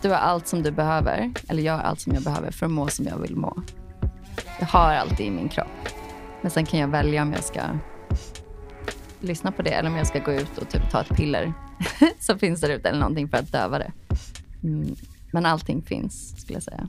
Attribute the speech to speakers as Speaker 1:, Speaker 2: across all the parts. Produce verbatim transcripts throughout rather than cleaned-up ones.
Speaker 1: Du har allt som du behöver, eller jag har allt som jag behöver för att må som jag vill må. Jag har allt i min kropp. Men sen kan jag välja om jag ska lyssna på det eller om jag ska gå ut och typ ta ett piller som finns där ute eller någonting för att döva det. Mm. Men allting finns, skulle jag säga.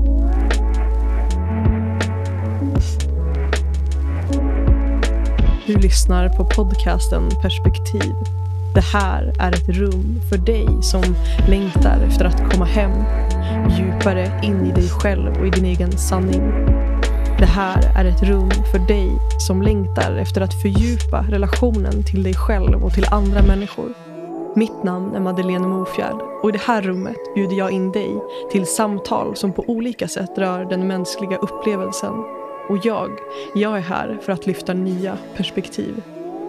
Speaker 2: Du lyssnar på podcasten Perspektiv. Det här är ett rum för dig som längtar efter att komma hem, djupare in i dig själv och i din egen sanning. Det här är ett rum för dig som längtar efter att fördjupa relationen till dig själv och till andra människor. Mitt namn är Madeleine Mofjärd och i det här rummet bjuder jag in dig till samtal som på olika sätt rör den mänskliga upplevelsen. Och jag, jag är här för att lyfta nya perspektiv.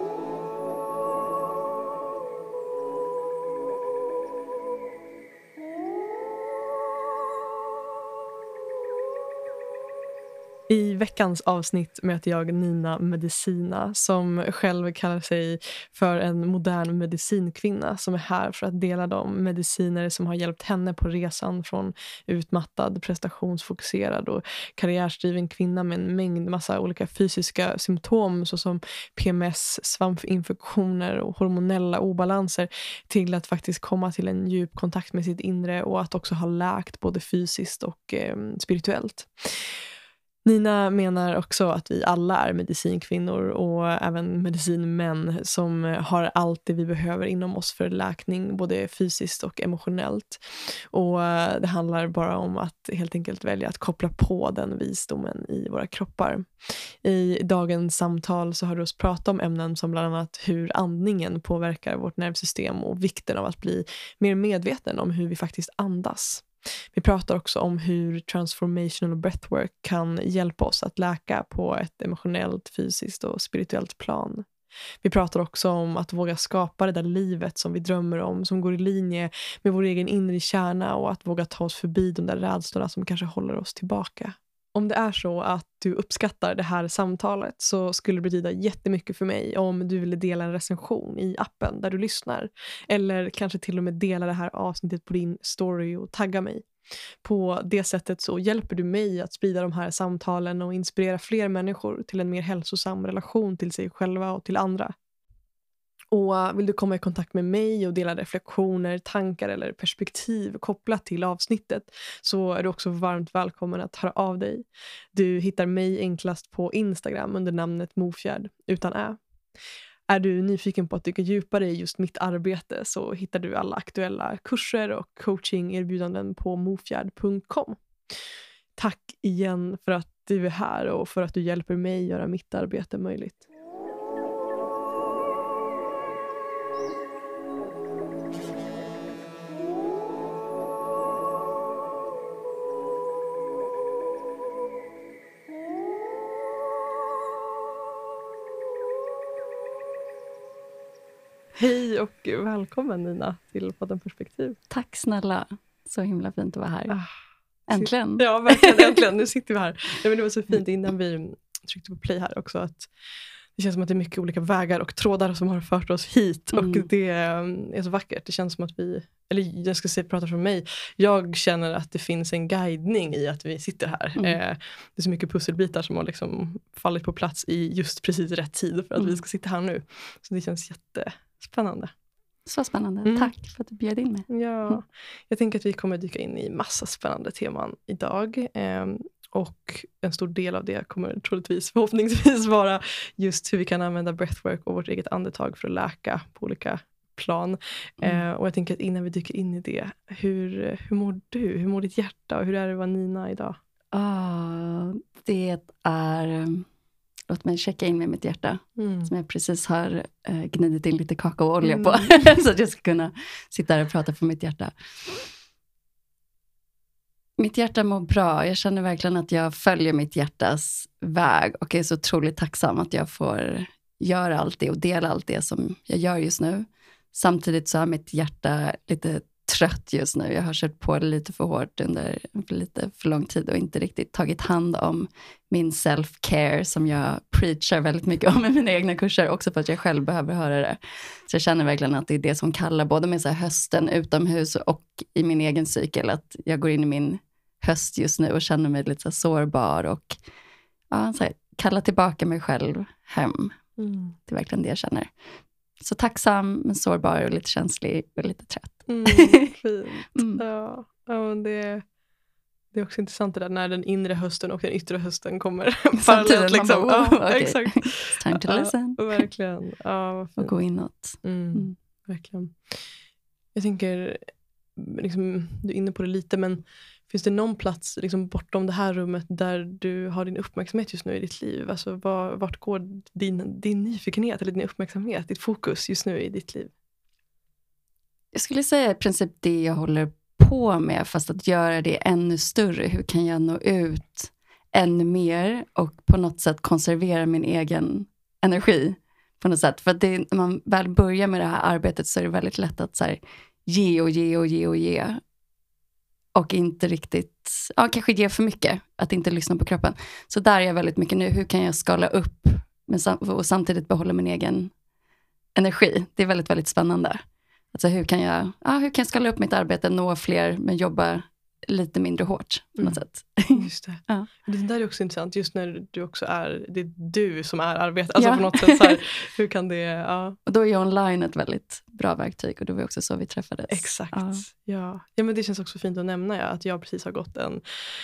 Speaker 2: I veckans avsnitt möter jag Nina Medicina som själv kallar sig för en modern medicinkvinna som är här för att dela de mediciner som har hjälpt henne på resan från utmattad, prestationsfokuserad och karriärsdriven kvinna med en mängd massa olika fysiska symptom såsom P M S, svampinfektioner och hormonella obalanser till att faktiskt komma till en djup kontakt med sitt inre och att också ha läkt både fysiskt och eh, spirituellt. Nina menar också att vi alla är medicinkvinnor och även medicinmän som har allt det vi behöver inom oss för läkning, både fysiskt och emotionellt. Och det handlar bara om att helt enkelt välja att koppla på den visdomen i våra kroppar. I dagens samtal så har du oss prata om ämnen som bland annat hur andningen påverkar vårt nervsystem och vikten av att bli mer medveten om hur vi faktiskt andas. Vi pratar också om hur transformational breathwork kan hjälpa oss att läka på ett emotionellt, fysiskt och spirituellt plan. Vi pratar också om att våga skapa det där livet som vi drömmer om, som går i linje med vår egen inre kärna och att våga ta oss förbi de där rädslorna som kanske håller oss tillbaka. Om det är så att du uppskattar det här samtalet så skulle det betyda jättemycket för mig om du ville dela en recension i appen där du lyssnar. Eller kanske till och med dela det här avsnittet på din story och tagga mig. På det sättet så hjälper du mig att sprida de här samtalen och inspirera fler människor till en mer hälsosam relation till sig själva och till andra. Och vill du komma i kontakt med mig och dela reflektioner, tankar eller perspektiv kopplat till avsnittet så är du också varmt välkommen att höra av dig. Du hittar mig enklast på Instagram under namnet Mofjärd utan ä. Är du nyfiken på att dyka djupare i just mitt arbete så hittar du alla aktuella kurser och coachingerbjudanden på mofjärd punkt com. Tack igen för att du är här och för att du hjälper mig göra mitt arbete möjligt. Hej och välkommen Nina till podden Perspektiv.
Speaker 1: Tack snälla, så himla fint att vara här. Ah, äntligen.
Speaker 2: Ja, verkligen, äntligen. Nu sitter vi här. Ja, men det var så fint innan vi tryckte på play här också att det känns som att det är mycket olika vägar och trådar som har fört oss hit. Mm. Och det är så vackert. Det känns som att vi, eller jag ska säga, prata för mig. Jag känner att det finns en guidning i att vi sitter här. Mm. Eh, det är så mycket pusselbitar som har liksom fallit på plats i just precis rätt tid för att mm. vi ska sitta här nu. Så det känns jättespännande.
Speaker 1: Så spännande. Mm. Tack för att du bjöd in mig.
Speaker 2: Ja, mm. Jag tänker att vi kommer dyka in i massa spännande teman idag. Eh, Och en stor del av det kommer troligtvis förhoppningsvis vara just hur vi kan använda breathwork och vårt eget andetag för att läka på olika plan. Mm. Eh, och jag tänker att innan vi dyker in i det, hur, hur mår du? Hur mår ditt hjärta? Och hur är det att vara Nina idag?
Speaker 1: Ah, det är... Låt mig checka in med mitt hjärta. Mm. Som jag precis har eh, gnidit in lite kakaoolja mm. på. Så att jag ska kunna sitta här och prata för mitt hjärta. Mitt hjärta mår bra. Jag känner verkligen att jag följer mitt hjärtas väg. Och är så otroligt tacksam att jag får göra allt det och dela allt det som jag gör just nu. Samtidigt så är mitt hjärta lite trött just nu. Jag har kört på lite för hårt under lite för lång tid och inte riktigt tagit hand om min self-care som jag preachar väldigt mycket om i mina egna kurser, också för att jag själv behöver höra det. Så jag känner verkligen att det är det som kallar, både med så här hösten utomhus och i min egen cykel, att jag går in i min höst just nu och känner mig lite så här sårbar och ja, så här, kallar tillbaka mig själv hem. Mm. Det är verkligen det jag känner. Så tacksam, men sårbar och lite känslig och lite trött.
Speaker 2: Mm, fint. Mm. Ja, ja, men det, det är också intressant det där när den inre hösten och den yttre hösten kommer parallellt. Liksom.
Speaker 1: Bara, oh,
Speaker 2: ja,
Speaker 1: okay.
Speaker 2: Exakt.
Speaker 1: It's time to listen.
Speaker 2: Ja, verkligen. Ja,
Speaker 1: och gå inåt.
Speaker 2: Mm, mm. Verkligen. Jag tänker, liksom, du är inne på det lite, men finns det någon plats liksom, bortom det här rummet där du har din uppmärksamhet just nu i ditt liv? Alltså, var, vart går din, din nyfikenhet eller din uppmärksamhet, ditt fokus just nu i ditt liv?
Speaker 1: Jag skulle säga i princip det jag håller på med, fast att göra det ännu större. Hur kan jag nå ut ännu mer och på något sätt konservera min egen energi på något sätt? För att det, när man väl börjar med det här arbetet så är det väldigt lätt att så här, ge och ge och ge och ge. Och inte riktigt, ja kanske ge för mycket, att inte lyssna på kroppen. Så där är jag väldigt mycket nu. Hur kan jag skala upp men sam- och samtidigt behålla min egen energi? Det är väldigt, väldigt spännande. Alltså hur kan jag, ja, hur kan jag skala upp mitt arbete, nå fler, men jobba lite mindre hårt på något mm. sätt.
Speaker 2: Just det.
Speaker 1: Ja.
Speaker 2: Det där är också intressant, just när du också är, det är du som är arbetet. Alltså
Speaker 1: ja.
Speaker 2: på något sätt så här, hur kan det, ja.
Speaker 1: Och då är ju online ett väldigt bra verktyg och det var också så vi träffades.
Speaker 2: Exakt,
Speaker 1: ja.
Speaker 2: Ja. Ja, men det känns också fint att nämna ja, att jag precis har gått en,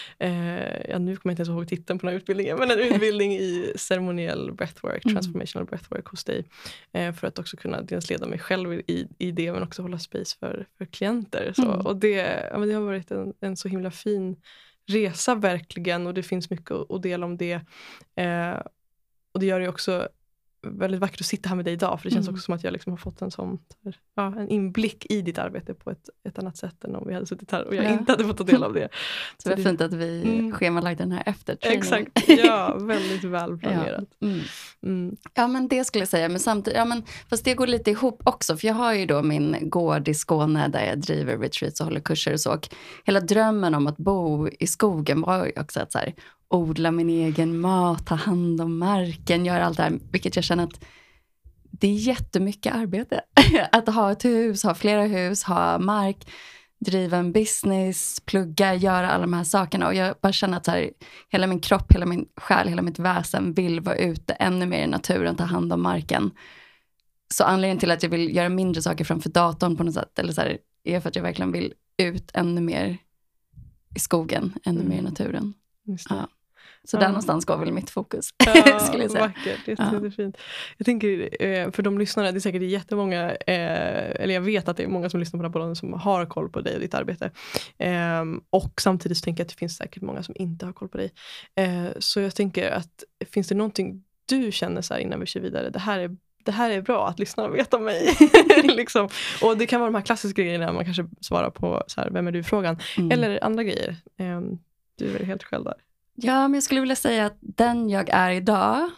Speaker 2: eh, ja nu kommer jag inte ens ihåg titeln på den här utbildningen, men en utbildning i ceremoniell breathwork, mm. transformational breathwork hos dig. Eh, för att också kunna dels leda mig själv i, i det, men också hålla space för, för klienter. Så. Mm. Och det, ja, men det har varit en, en så himla fin resa verkligen, och det finns mycket att, att dela om det. Eh, och det gör det också väldigt vackert att sitta här med dig idag, för det känns mm. också som att jag liksom har fått en sån ja, en inblick i ditt arbete på ett, ett annat sätt än om vi hade suttit här och jag ja. inte hade fått ta del av det.
Speaker 1: Så, så det är fint att vi mm. schemalagt den här efter träningen.
Speaker 2: Exakt, ja, väldigt väl planerat.
Speaker 1: Ja. Mm. Mm. ja, men det skulle jag säga, men samtidigt, ja, men, fast det går lite ihop också, för jag har ju då min gård i Skåne där jag driver retreats och håller kurser och så, och hela drömmen om att bo i skogen var ju också att så här, odla min egen mat, ta hand om marken, göra allt det här, vilket jag känner att det är jättemycket arbete. Att ha ett hus, ha flera hus, ha mark, driva en business, plugga, göra alla de här sakerna. Och jag bara känner att så här, hela min kropp, hela min själ, hela mitt väsen vill vara ute ännu mer i naturen, ta hand om marken. Så anledningen till att jag vill göra mindre saker framför datorn på något sätt, eller så här, är för att jag verkligen vill ut ännu mer i skogen, ännu mm. mer i naturen.
Speaker 2: Just det.
Speaker 1: Ja. Så ja. Där någonstans går väl mitt fokus,
Speaker 2: ja,
Speaker 1: skulle jag säga.
Speaker 2: Vackert, jättefint. Ja. Jag tänker, för de lyssnare, det är säkert jättemånga, eh, eller jag vet att det är många som lyssnar på den här podden som har koll på dig och ditt arbete. Eh, och samtidigt så tänker jag att det finns säkert många som inte har koll på dig. Eh, så jag tänker att, finns det någonting du känner så här innan vi kör vidare, det här är det här är bra att lyssna och veta om mig. liksom. Och det kan vara de här klassiska grejerna, man kanske svarar på så här, vem är du-frågan. Mm. Eller andra grejer. Eh, du är väl helt själv där.
Speaker 1: Ja, men jag skulle vilja säga att den jag är idag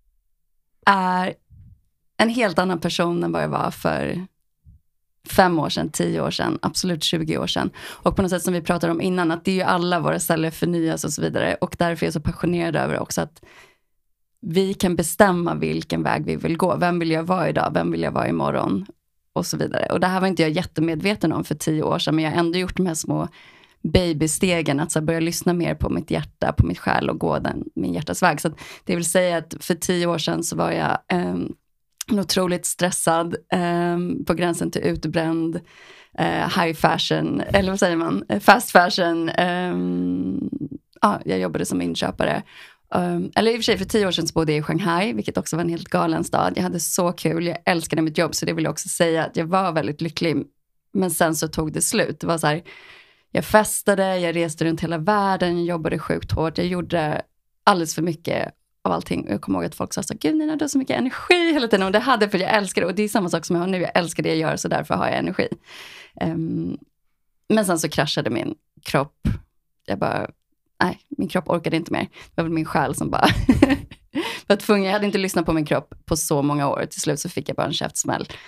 Speaker 1: är en helt annan person än vad jag var för fem år sedan, tio år sedan, absolut tjugo år sedan. Och på något sätt som vi pratade om innan, att det är ju alla våra celler förnyas och så vidare. Och därför är jag så passionerad över också att vi kan bestämma vilken väg vi vill gå. Vem vill jag vara idag? Vem vill jag vara imorgon? Och så vidare. Och det här var inte jag jättemedveten om för tio år sedan, men jag har ändå gjort de här små babystegen, att så börja lyssna mer på mitt hjärta, på mitt själ och gå den, min hjärtas väg. Så att det vill säga att för tio år sedan så var jag um, otroligt stressad, um, på gränsen till utbränd, uh, high fashion, eller vad säger man, fast fashion. Um, ja, jag jobbade som inköpare. Um, eller i och för sig för tio år sedan så bodde jag i Shanghai, vilket också var en helt galen stad. Jag hade så kul, jag älskade mitt jobb, så det vill jag också säga att jag var väldigt lycklig. Men sen så tog det slut. Det var så här, jag festade, jag reste runt hela världen, jag jobbade sjukt hårt. Jag gjorde alldeles för mycket av allting. Och jag kommer ihåg att folk sa så, gud Nina, du har så mycket energi hela tiden. Och det hade för jag älskar det. Och det är samma sak som jag har nu. Jag älskar det jag gör, så därför har jag energi. Um, men sen så kraschade min kropp. Jag bara, nej, min kropp orkade inte mer. Det var väl min själ som bara var tvungen. Jag hade inte lyssnat på min kropp på så många år. Till slut så fick jag bara en käftsmäll.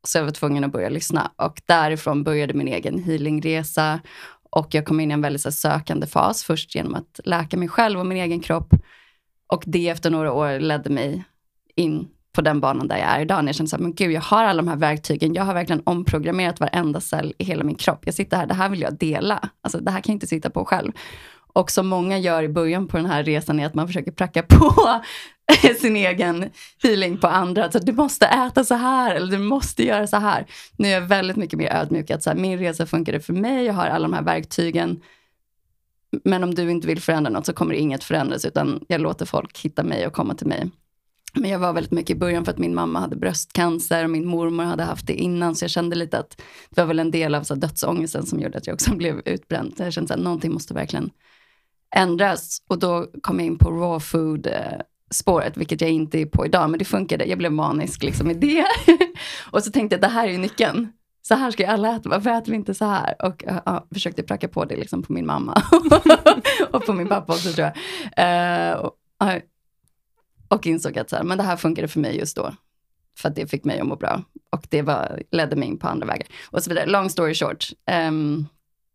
Speaker 1: Så jag var tvungen att börja lyssna. Och därifrån började min egen healingresa. Och jag kom in i en väldigt så här, sökande fas. Först genom att läka mig själv och min egen kropp. Och det efter några år ledde mig in på den banan där jag är idag. När jag kände så här, men gud, jag har alla de här verktygen. Jag har verkligen omprogrammerat varenda cell i hela min kropp. Jag sitter här, det här vill jag dela. Alltså det här kan jag inte sitta på själv. Och som många gör i början på den här resan är att man försöker pracka på sin egen healing på andra. Så du måste äta så här eller du måste göra så här. Nu är jag väldigt mycket mer ödmjuk. Att så här, min resa funkade för mig. Jag har alla de här verktygen. Men om du inte vill förändra något så kommer inget förändras. Utan jag låter folk hitta mig och komma till mig. Men jag var väldigt mycket i början för att min mamma hade bröstcancer och min mormor hade haft det innan. Så jag kände lite att det var väl en del av så dödsångesten som gjorde att jag också blev utbränd. Så jag kände att någonting måste verkligen ändras. Och då kom jag in på raw food spåret, vilket jag inte är på idag. Men det funkade, jag blev manisk liksom i det. Och så tänkte jag, det här är ju nyckeln. Så här ska alla äta, varför äter vi inte så här? Och ja, försökte pracka på det liksom på min mamma. Och på min pappa också tror jag. Uh, och, uh, Och insåg att så här, men det här funkade för mig just då. För att det fick mig att må bra. Och det var, ledde mig in på andra vägar. Och så vidare. Long story short. Um,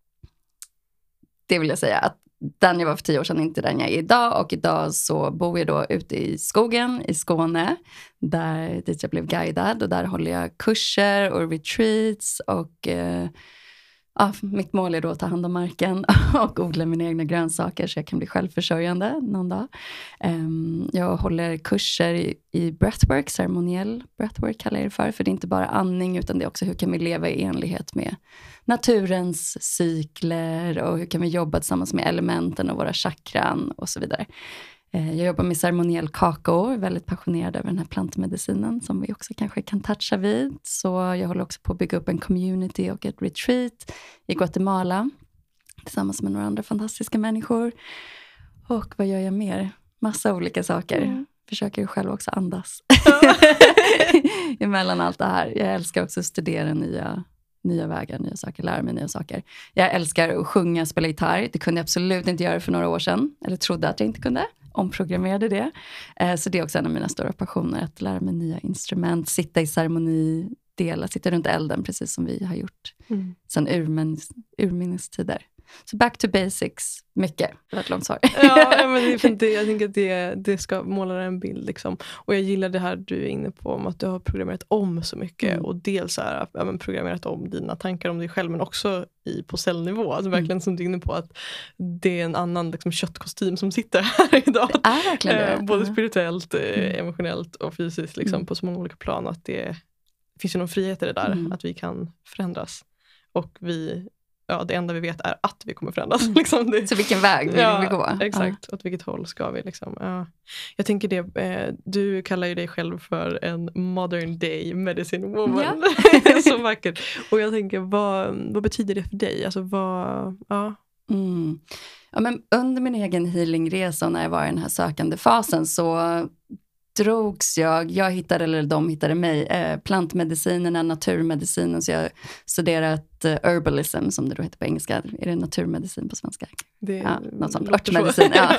Speaker 1: det vill jag säga. Att den jag var för tio år sedan inte den jag är idag. Och idag så bor jag då ute i skogen i Skåne. Där dit jag blev guidad. Och där håller jag kurser och retreats. Och... Uh, Ja, mitt mål är då att ta hand om marken och odla mina egna grönsaker så jag kan bli självförsörjande någon dag. Um, jag håller kurser i, i breathwork, ceremoniell breathwork kallar jag det för. För det är inte bara andning utan det är också hur kan vi leva i enlighet med naturens cykler och hur kan vi jobba tillsammans med elementen och våra chakran och så vidare. Jag jobbar med ceremoniell kakao, är väldigt passionerad över den här plantmedicinen som vi också kanske kan toucha vid. Så jag håller också på att bygga upp en community och ett retreat i Guatemala tillsammans med några andra fantastiska människor. Och vad gör jag mer? Massa olika saker. Mm. Försöker själv också andas emellan allt det här. Jag älskar också att studera nya, nya vägar, nya saker, lära mig nya saker. Jag älskar att sjunga, spela gitarr. Det kunde jag absolut inte göra för några år sedan. Eller trodde att jag inte kunde. Omprogrammerade det. Eh, så det är också en av mina stora passioner. Att lära mig nya instrument. Sitta i ceremoni. Dela. Sitta runt elden. Precis som vi har gjort. Mm. Sen urminnes, urminnes-tider. Så back to basics. Mycket. Det var ett långt svar.
Speaker 2: Ja, men det är fint. Jag tänker att det, det ska måla en bild. Liksom. Och jag gillar det här du är inne på. Om att du har programmerat om så mycket. Mm. Och dels här, ja, men programmerat om dina tankar om dig själv. Men också i, på cellnivå. Alltså verkligen mm. som du är inne på. Att det är en annan liksom, köttkostym som sitter här idag.
Speaker 1: Det är verkligen det.
Speaker 2: Eh, både spirituellt, mm. emotionellt och fysiskt. Liksom, mm. på så många olika plan. Att det, det finns ju någon frihet i det där. Mm. Att vi kan förändras. Och vi... Ja, det enda vi vet är att vi kommer förändras. Mm. Liksom det.
Speaker 1: Så vilken väg vill ja, vi gå?
Speaker 2: Exakt, ja. Åt vilket håll ska vi liksom. Ja. Jag tänker det, eh, du kallar ju dig själv för en modern day medicine woman. Ja. Så vackert. Och jag tänker, vad, vad betyder det för dig? Alltså vad, ja.
Speaker 1: Mm. Ja, men under min egen healingresa när jag var i den här sökande fasen så drogs jag, jag hittade eller de hittade mig, eh, plantmedicinerna, naturmedicinen, så jag har studerat eh, herbalism som det då heter på engelska. Är det naturmedicin på svenska?
Speaker 2: Det
Speaker 1: ja, något sånt, örtmedicin, ja.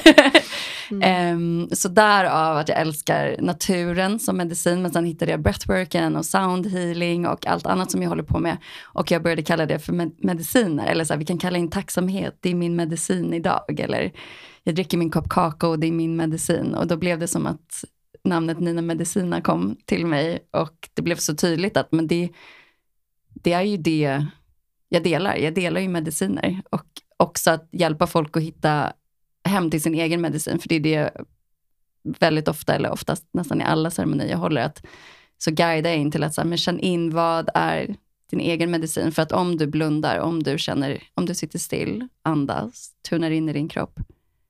Speaker 1: mm. um, så därav att jag älskar naturen som medicin, men sen hittade jag breathworken och sound healing och allt annat som jag håller på med. Och jag började kalla det för med- mediciner, eller så här, vi kan kalla in tacksamhet, det är min medicin idag, eller jag dricker min kopp kakao, det är min medicin. Och då blev det som att namnet Nina Medicina kom till mig och det blev så tydligt att men det, det är ju det jag delar. Jag delar ju mediciner och också att hjälpa folk att hitta hem till sin egen medicin, för det är det väldigt ofta eller oftast nästan i alla ceremonier jag håller, att så guida in till att så här, men känn in vad är din egen medicin, för att om du blundar, om du känner, om du sitter still, andas, tunar in i din kropp,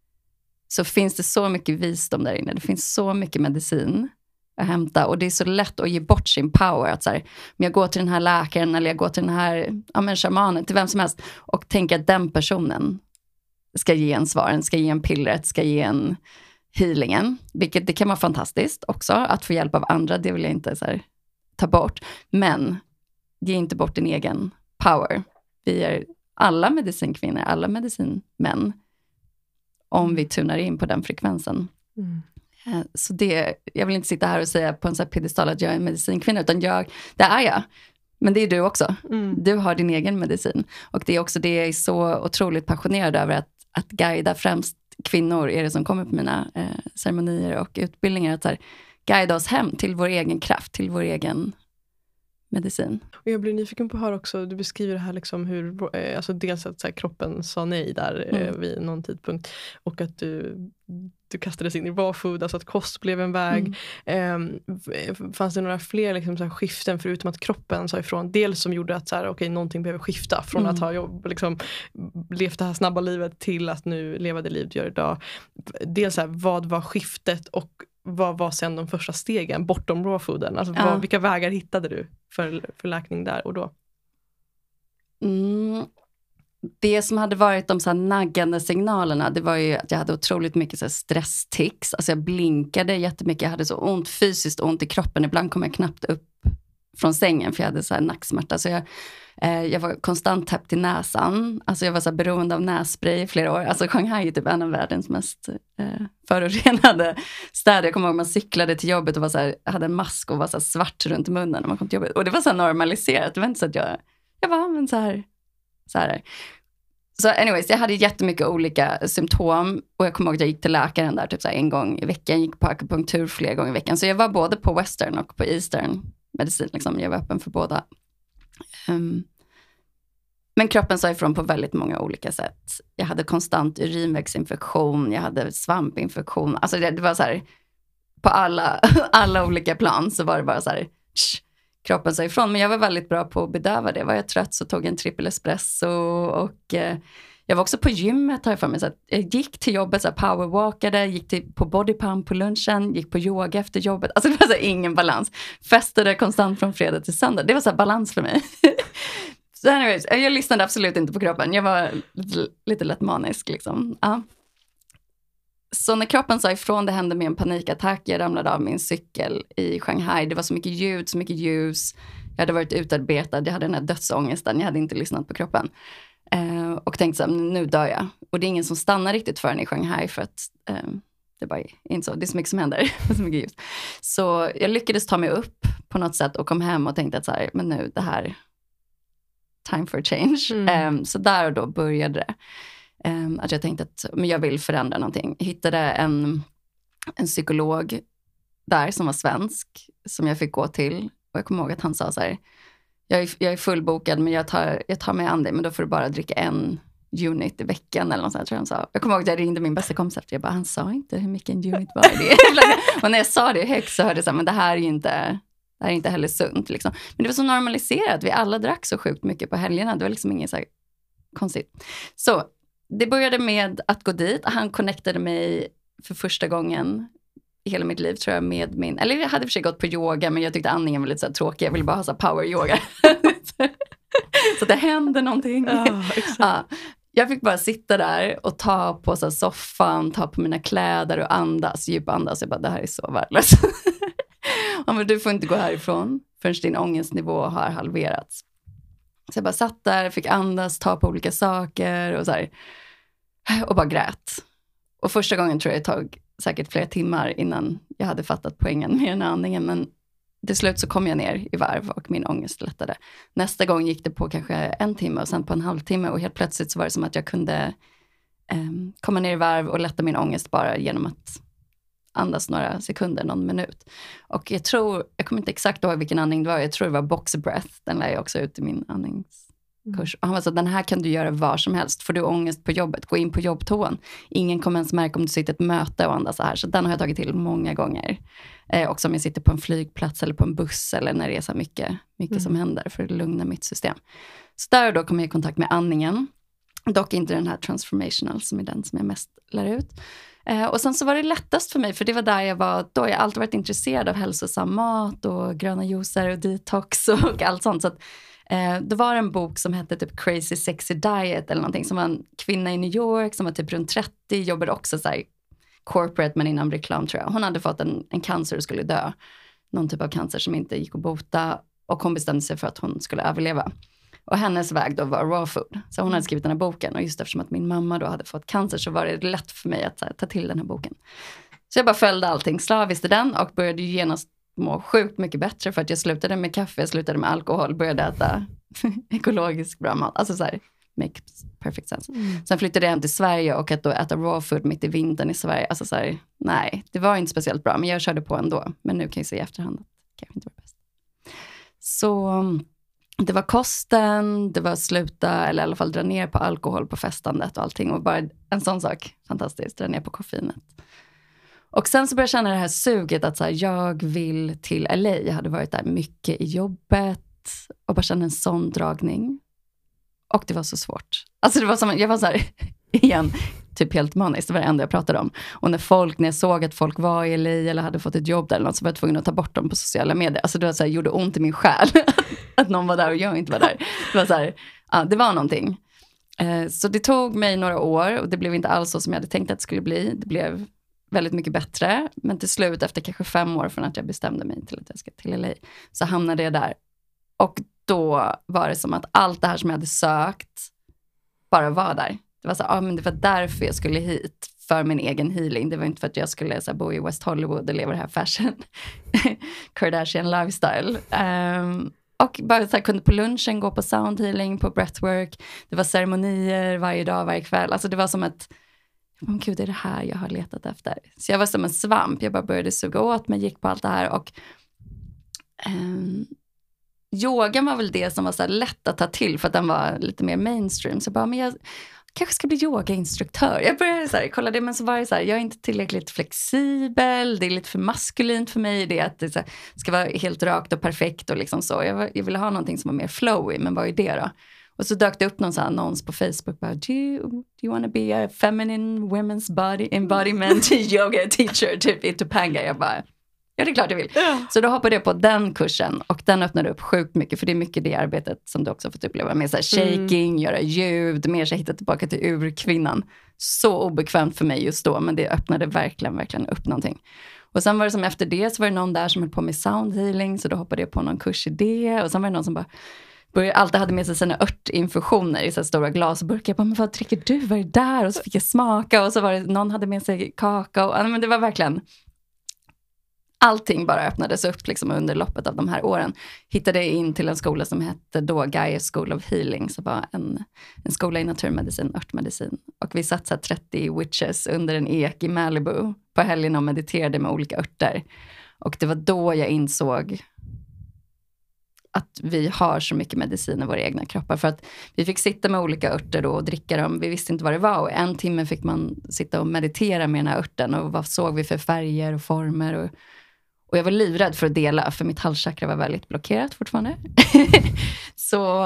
Speaker 1: så finns det så mycket visdom där inne. Det finns så mycket medicin att hämta. Och det är så lätt att ge bort sin power. Att så här, men jag går till den här läkaren eller jag går till den här ja, men shamanen, till vem som helst. Och tänker att den personen ska ge en svaren, ska ge en pillret, ska ge en healingen. Vilket det kan vara fantastiskt också. Att få hjälp av andra, det vill jag inte så här, ta bort. Men ge inte bort din egen power. Vi är alla medicinkvinnor, alla medicinmän. Om vi tunar in på den frekvensen. Så det, jag vill inte sitta här och säga på en sån här piedestal att jag är en medicinkvinna, utan jag, det är jag. Men det är du också. Mm. Du har din egen medicin. Och det är också det jag är så otroligt passionerad över, att, att guida främst kvinnor är det som kommer på mina eh, ceremonier och utbildningar. Att så här, guida oss hem till vår egen kraft, till vår egen medicin.
Speaker 2: Och jag blir nyfiken på att höra också, du beskriver det här liksom hur, eh, alltså dels att så här, kroppen sa nej där eh, mm. vid någon tidpunkt, och att du, du kastades in i raw food, alltså att kost blev en väg. Mm. Eh, fanns det några fler liksom, så här, skiften förutom att kroppen sa ifrån? Dels som gjorde att så här, okej, okay, någonting behöver skifta från mm. att ha jobb, liksom, levt det här snabba livet till att nu leva det liv du gör idag. Dels så här, vad var skiftet och vad var sen de första stegen bortom raw fooden? Alltså,
Speaker 1: ja.
Speaker 2: vad, vilka vägar hittade du för, för läkning där och då?
Speaker 1: Mm. Det som hade varit de så här naggande signalerna, det var ju att jag hade otroligt mycket så här stresstics. Alltså jag blinkade jättemycket, jag hade så ont, fysiskt ont i kroppen. Ibland kom jag knappt upp från sängen för jag hade så här nacksmärta. Så jag, eh, jag var konstant täppt i näsan. Alltså jag var så här beroende av nässpray i flera år. Alltså Shanghai är typ en av världens mest eh, förorenade städer. Jag kommer ihåg man cyklade till jobbet och var så här, hade en mask och var så här svart runt munnen när man kom till jobbet. Och det var så här normaliserat. Det var inte så att jag, jag var men så här, så här. Så anyways, jag hade jättemycket olika symptom. Och jag kommer ihåg att jag gick till läkaren där typ så här en gång i veckan. Gick på akupunktur flera gånger i veckan. Så jag var både på western och på eastern medicin. Liksom. Jag var öppen för båda. Um, men kroppen sa ifrån på väldigt många olika sätt. Jag hade konstant urinvägsinfektion. Jag hade svampinfektion. Alltså det, det var så här, på alla, alla olika plan så var det bara så här, tsch, kroppen sa ifrån. Men jag var väldigt bra på att bedöva det. Var jag trött så tog jag en trippel espresso. Och eh, jag var också på gymmet här för mig. Så att jag gick till jobbet, så här, powerwalkade. Gick till, på bodypump på lunchen. Gick på yoga efter jobbet. Alltså det var så här, ingen balans. Festade konstant från fredag till söndag. Det var så här balans för mig. Så anyways, jag lyssnade absolut inte på kroppen. Jag var lite, lite lätt manisk liksom. Ja. Så när kroppen sa ifrån, det hände med en panikattack. Jag ramlade av min cykel i Shanghai. Det var så mycket ljud, så mycket ljus. Jag hade varit utarbetad. Jag hade den här dödsångesten. Jag hade inte lyssnat på kroppen. Eh, och tänkte så här, nu dör jag. Och det är ingen som stannar riktigt för en i Shanghai. För att eh, det är bara inte så. Det är så mycket som händer. Så mycket ljus. Så jag lyckades ta mig upp på något sätt. Och kom hem och tänkte att så här, men nu det här... time for change. Mm. Eh, så där och då började det. Um, att jag tänkte att men jag vill förändra någonting. Jag hittade en, en psykolog där som var svensk som jag fick gå till. Och jag kommer ihåg att han sa så här, jag är, jag är fullbokad men jag tar, jag tar mig an det, men då får du bara dricka en unit i veckan eller något sånt, tror jag han sa. Jag kommer ihåg att jag ringde min bästa kompis efter. Jag bara, han sa inte hur mycket en unit var det. Och när jag sa det högt så hörde jag så här, men det här är ju inte, det här är inte heller sunt liksom. Men det var så normaliserat. Vi alla drack så sjukt mycket på helgerna. Det var liksom inget så här konstigt. Så det började med att gå dit. Han connectade mig för första gången i hela mitt liv, tror jag, med min... Eller jag hade för sig gått på yoga, men jag tyckte andningen var lite så här tråkig. Jag ville bara ha så här power yoga. Så det hände någonting. Oh, ja, jag fick bara sitta där och ta på så här soffan, ta på mina kläder och andas, djup andas. Jag bara, det här är så värdelöst. Han bara, du får inte gå härifrån förrän din ångestnivå har halverats. Så jag bara satt där, fick andas, ta på olika saker och så här, och bara grät. Och första gången tror jag det tog säkert flera timmar innan jag hade fattat poängen med den här andningen. Men till slut så kom jag ner i varv och min ångest lättade. Nästa gång gick det på kanske en timme och sen på en halvtimme. Och helt plötsligt så var det som att jag kunde um, komma ner i varv och lätta min ångest bara genom att andas några sekunder, någon minut. Och jag tror, jag kommer inte exakt ihåg vilken andning det var. Jag tror det var box breath. Den lär jag också ut i min andningskurs. Mm. Och han var så, den här kan du göra var som helst. Får du ångest på jobbet, gå in på jobbtoan. Ingen kommer ens märka om du sitter i ett möte och andas så här. Så den har jag tagit till många gånger. Eh, också om jag sitter på en flygplats eller på en buss. Eller när det är så mycket, mycket mm. som händer för att lugna mitt system. Så där och då kom jag i kontakt med andningen. Dock inte den här transformational som är den som jag mest lär ut. Eh, och sen så var det lättast för mig, för det var där jag var då. Jag har alltid varit intresserad av hälsosam mat och gröna juicer och detox och allt sånt. Så att, eh, det var en bok som hette typ Crazy Sexy Diet eller någonting, som var en kvinna i New York som var typ runt trettio, jobbade också så här corporate men inom reklam, tror jag. Hon hade fått en, en cancer och skulle dö. Någon typ av cancer som inte gick att bota, och hon bestämde sig för att hon skulle överleva. Och hennes väg då var raw food. Så hon hade skrivit den här boken. Och just eftersom att min mamma då hade fått cancer så var det lätt för mig att här, ta till den här boken. Så jag bara följde allting slaviskt i den och började genast må sjukt mycket bättre för att jag slutade med kaffe, jag slutade med alkohol, började äta ekologisk bra mat. Alltså så här, makes perfect sense. Mm. Sen flyttade jag hem till Sverige och att då äta raw food mitt i vintern i Sverige. Alltså så här, nej, det var inte speciellt bra, men jag körde på ändå. Men nu kan jag se i efterhand att det kanske inte var bäst. Så det var kosten, det var sluta, eller i alla fall dra ner på alkohol på festandet och allting. Och bara en sån sak, fantastiskt, dra ner på koffeinet. Och sen så började jag känna det här suget att så här, jag vill till L A. Jag hade varit där mycket i jobbet och bara kände en sån dragning. Och det var så svårt. Alltså det var som, jag var så här, igen, typ helt maniskt. Det var det enda jag pratade om. Och när folk, när jag såg att folk var i L A eller hade fått ett jobb där eller något, så var jag tvungen att ta bort dem på sociala medier. Alltså det var så här, gjorde ont i min själ att någon var där och jag inte var där. Det var så här, ja, det var någonting. Eh, så det tog mig några år och det blev inte alls så som jag hade tänkt att det skulle bli. Det blev väldigt mycket bättre. Men till slut, efter kanske fem år från att jag bestämde mig till att jag ska till L A, så hamnade jag där. Och då var det som att allt det här som jag hade sökt bara var där. Det var så, ah, men det var därför jag skulle hit, för min egen healing. Det var inte för att jag skulle så här, bo i West Hollywood och leva det här fashion Kardashian lifestyle. Um, och bara så här, kunde på lunchen gå på sound healing, på breathwork. Det var ceremonier varje dag, varje kväll. Alltså det var som ett, men gud, det är det här jag har letat efter. Så jag var som en svamp. Jag bara började suga åt mig, gick på allt det här. Och um, yogan var väl det som var så här lätt att ta till, för att den var lite mer mainstream. Så jag bara, men jag kanske ska bli yogainstruktör. Jag började så här, kolla det, men så var det så här, jag är inte tillräckligt flexibel. Det är lite för maskulint för mig, det att det så här, ska vara helt rakt och perfekt och liksom så. Jag, var, jag ville ha någonting som var mer flowy, men vad är det då? Och så dök det upp någon sån här annons på Facebook. Bara, do you, do you want to be a feminine women's body embodiment yoga teacher typ i Topanga? Jag bara, ja, det är klart jag vill. Ja. Så då hoppade jag på den kursen och den öppnade upp sjukt mycket, för det är mycket det arbetet som du också fått uppleva med så här shaking, mm. göra ljud, mer så hitta tillbaka till urkvinnan. Så obekvämt för mig just då, men det öppnade verkligen, verkligen upp någonting. Och sen var det som efter det så var det någon där som höll på med sound healing, så då hoppade jag på någon kurs i det. Och sen var det någon som bara började, alltid hade med sig sina örtinfusioner i så här stora glasburkar. Jag bara, men vad dricker du? Vad är det där? Och så fick jag smaka, och så var det någon hade med sig kakao. Ja, men det var verkligen, allting bara öppnades upp liksom under loppet av de här åren. Hittade in till en skola som hette då Gaia School of Healing, som var en, en skola i naturmedicin, örtmedicin. Och vi satt så här trettio witches under en ek i Malibu på helgen och mediterade med olika örter. Och det var då jag insåg att vi har så mycket medicin i våra egna kroppar. För att vi fick sitta med olika örter då och dricka dem. Vi visste inte vad det var. Och en timme fick man sitta och meditera med den här örten. Och vad såg vi för färger och former. Och, och jag var livrädd för att dela. För mitt halschakra var väldigt blockerat fortfarande. Så...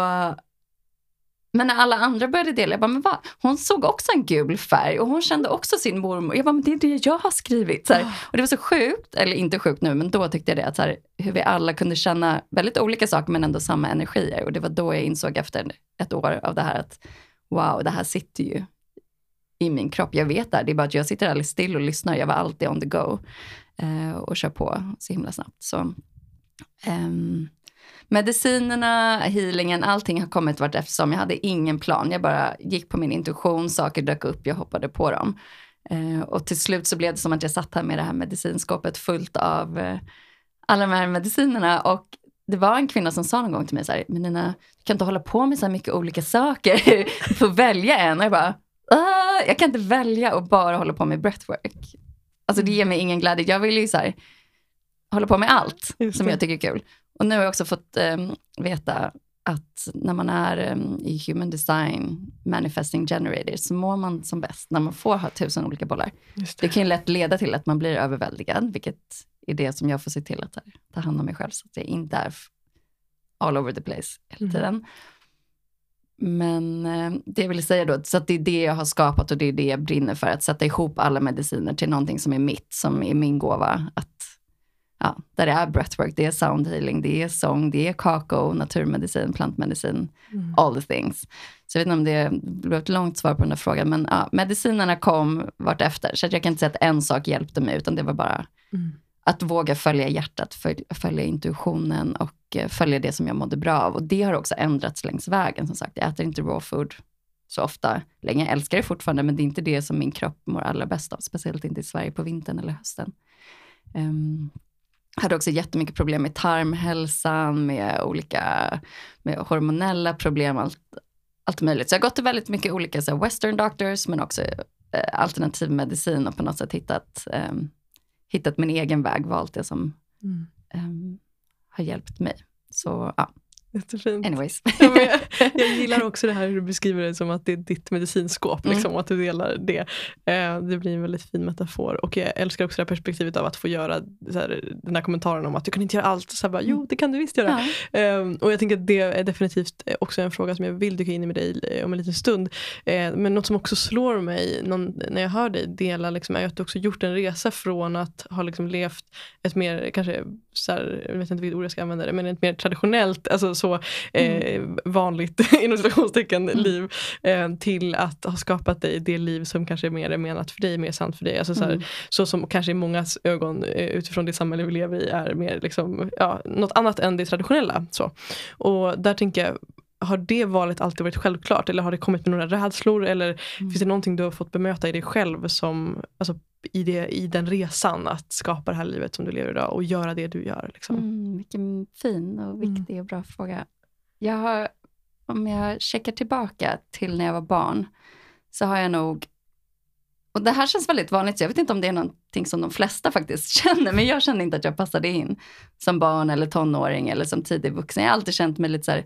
Speaker 1: Men när alla andra började dela, jag bara, men vad? Hon såg också en gul färg och hon kände också sin mormor. Jag bara, men det är det jag har skrivit. Så här. Och det var så sjukt, eller inte sjukt nu, men då tyckte jag det, att så här, hur vi alla kunde känna väldigt olika saker men ändå samma energier. Och det var då jag insåg efter ett år av det här att wow, det här sitter ju i min kropp. Jag vet det, det är bara att jag sitter alldeles still och lyssnar. Jag var alltid on the go eh, och kör på så himla snabbt. Så... Um, medicinerna, healingen, allting har kommit vart eftersom. Jag hade ingen plan. Jag bara gick på min intuition. Saker dök upp. Jag hoppade på dem. Eh, och till slut så blev det som att jag satt här med det här medicinskåpet fullt av eh, alla de här medicinerna. Och det var en kvinna som sa någon gång till mig så här, men Nina, du kan inte hålla på med så här mycket olika saker. Du får välja en. Och jag bara, jag kan inte välja och bara hålla på med breathwork. Alltså det ger mig ingen glädje. Jag vill ju så här hålla på med allt som jag tycker är kul. Och nu har jag också fått um, veta att när man är um, i human design manifesting generator så mår man som bäst när man får ha tusen olika bollar. Det. det kan ju lätt leda till att man blir överväldigad, vilket är det som jag får se till att här, ta hand om mig själv så att jag inte är all over the place hela tiden. Mm. Men uh, det vill säga då, så att det är det jag har skapat och det är det jag brinner för, att sätta ihop alla mediciner till någonting som är mitt, som är min gåva, att ja, där det är breathwork, det är sound healing, det är sång, det är kakao, naturmedicin, plantmedicin, mm. all the things. Så jag vet inte om det blev ett långt svar på den här frågan, men ja, medicinerna kom vart efter. Så att jag kan inte säga att en sak hjälpte mig, utan det var bara mm. att våga följa hjärtat, följa, följa intuitionen och följa det som jag mådde bra av. Och det har också ändrats längs vägen, som sagt. Jag äter inte raw food så ofta länge. Jag älskar det fortfarande, men det är inte det som min kropp mår allra bäst av. Speciellt inte i Sverige på vintern eller hösten. Um, hade också jättemycket problem med tarmhälsan, med olika med hormonella problem, allt, allt möjligt. Så jag har gått till väldigt mycket olika så här, western doctors, men också eh, alternativ medicin och på något sätt hittat, eh, hittat min egen väg, valt det som mm. eh, har hjälpt mig. Så ja.
Speaker 2: Jättefint.
Speaker 1: Anyways.
Speaker 2: Ja, men jag, jag gillar också det här hur du beskriver det som att det är ditt medicinskåp, liksom, mm. och att du delar det. Eh, det blir en väldigt fin metafor. Och jag älskar också det här perspektivet av att få göra så här, den här kommentaren om att du kan inte göra allt. Så här bara, jo, det kan du visst göra. Ja. Eh, och jag tänker att det är definitivt också en fråga som jag vill dyka in i med dig om en liten stund. Eh, men något som också slår mig någon, när jag hör dig dela liksom, är att du också gjort en resa från att ha liksom, levt ett mer, kanske så här, jag vet inte vilket ord jag ska använda det, men ett mer traditionellt, alltså så eh, mm. vanligt inom situationstecken mm. liv eh, till att ha skapat dig det liv som kanske är mer menat för dig, mer sant för dig. Alltså så, här, mm. så som kanske i mångas ögon eh, utifrån det samhälle vi lever i är mer liksom, ja, något annat än det traditionella. Så. Och där tänker jag, har det valet alltid varit självklart? Eller har det kommit med några rädslor? Eller mm. finns det någonting du har fått bemöta i dig själv som, alltså, i, det, i den resan att skapa det här livet som du lever idag och göra det du gör? Liksom?
Speaker 1: Mm, vilken fin och viktig och bra fråga. Jag har, om jag checkar tillbaka till när jag var barn, så har jag nog, och det här känns väldigt vanligt, så jag vet inte om det är någonting som de flesta faktiskt känner, men jag kände inte att jag passade in som barn eller tonåring eller som tidig vuxen. Jag har alltid känt mig lite så här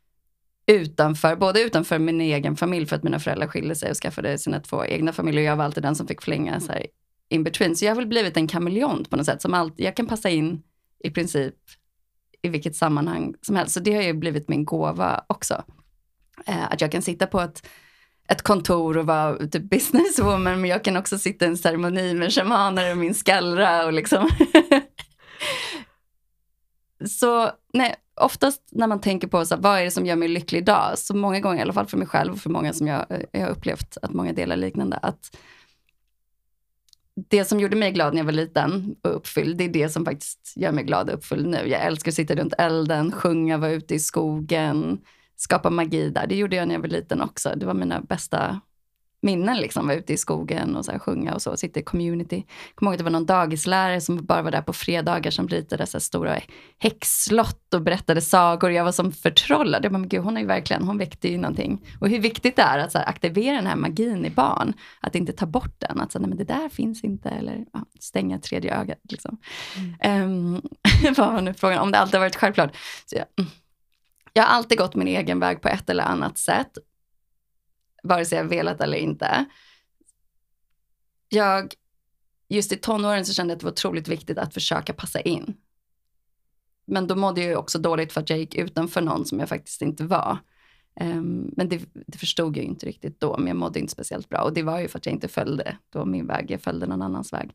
Speaker 1: utanför, både utanför min egen familj, för att mina föräldrar skilde sig och skaffade sina två egna familjer, och jag var alltid den som fick flänga så här in between. Så jag har väl blivit en kameleont på något sätt, som alltid, jag kan passa in i princip i vilket sammanhang som helst. Så det har ju blivit min gåva också. Eh, att jag kan sitta på ett, ett kontor och vara typ businesswoman, men jag kan också sitta i en ceremoni med shamaner och min skallra och liksom. Så nej, oftast när man tänker på så här, vad är det som gör mig lycklig idag, så många gånger, i alla fall för mig själv och för många som jag, jag har upplevt att många delar liknande, att det som gjorde mig glad när jag var liten och uppfylld, det är det som faktiskt gör mig glad och uppfylld nu. Jag älskar att sitta runt elden, sjunga, vara ute i skogen, skapa magi där. Det gjorde jag när jag var liten också. Det var mina bästa minnen, liksom, vara ute i skogen och så här, sjunga och så, sitta i community. Jag kommer ihåg att det var någon dagislärare som bara var där på fredagar, som ritade så här stora häxslott och berättade sagor. Jag var som förtrollad. Jag bara, men gud, hon är ju verkligen, hon väckte ju någonting. Och hur viktigt det är att så här, aktivera den här magin i barn. Att inte ta bort den. Att så, nej, men det där finns inte. Eller ja, stänga tredje ögat. Liksom. Mm. Um, vad var nu frågan? Om det alltid har varit självklart. Så jag, jag har alltid gått min egen väg på ett eller annat sätt. Vare sig jag velat eller inte. Jag, just i tonåren så kände jag att det var otroligt viktigt att försöka passa in. Men då mådde jag ju också dåligt för att jag gick utanför någon som jag faktiskt inte var. Um, men det, det förstod jag inte riktigt då. Men jag mådde inte speciellt bra. Och det var ju för att jag inte följde då min väg. Jag följde någon annans väg.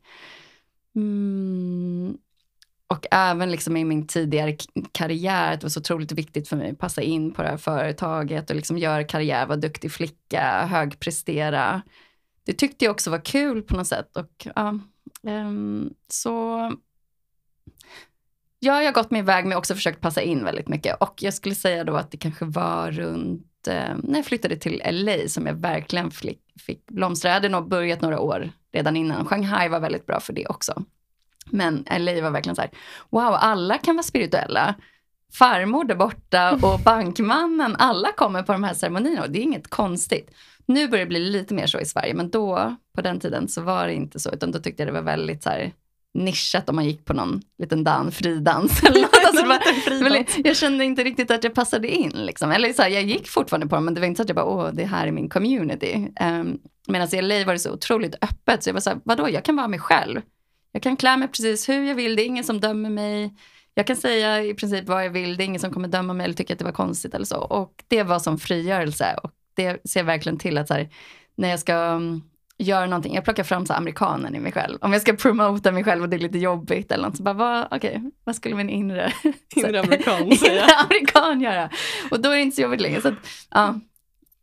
Speaker 1: Mm. Och även liksom i min tidigare k- karriär, det var så otroligt viktigt för mig att passa in på det här företaget och liksom göra karriär, vara duktig flicka, högprestera. Det tyckte jag också var kul på något sätt. Och ja, um, så ja, jag har gått min väg med också försökt passa in väldigt mycket. Och jag skulle säga då att det kanske var runt, eh, när jag flyttade till L A som jag verkligen fick, fick blomstra. Jag hade nog börjat några år redan innan. Shanghai var väldigt bra för det också. Men L A var verkligen så här, wow, alla kan vara spirituella. Farmor där borta och bankmannen, alla kommer på de här ceremonierna och det är inget konstigt. Nu börjar det bli lite mer så i Sverige, men då, på den tiden så var det inte så, utan då tyckte jag det var väldigt så här nischat om man gick på någon liten dan, fridans eller något. Alltså, det var, jag kände inte riktigt att jag passade in liksom. Eller så här, jag gick fortfarande på dem, men det var inte så att jag bara, åh, det här är min community. Um, medan i L A var det så otroligt öppet, så jag var så här, vadå, jag kan vara mig själv. Jag kan klä mig precis hur jag vill, det är ingen som dömer mig. Jag kan säga i princip vad jag vill, det är ingen som kommer döma mig eller tycka att det var konstigt eller så. Och det var som frigörelse. Och det ser jag verkligen till att så här, när jag ska um, göra någonting, jag plockar fram så amerikanen i mig själv. Om jag ska promota mig själv och det är lite jobbigt eller något, så bara, vad, okej, vad skulle min inre,
Speaker 2: inre amerikan säga?
Speaker 1: Inre amerikan göra? Och då är det inte så jobbigt längre. Så att, ja.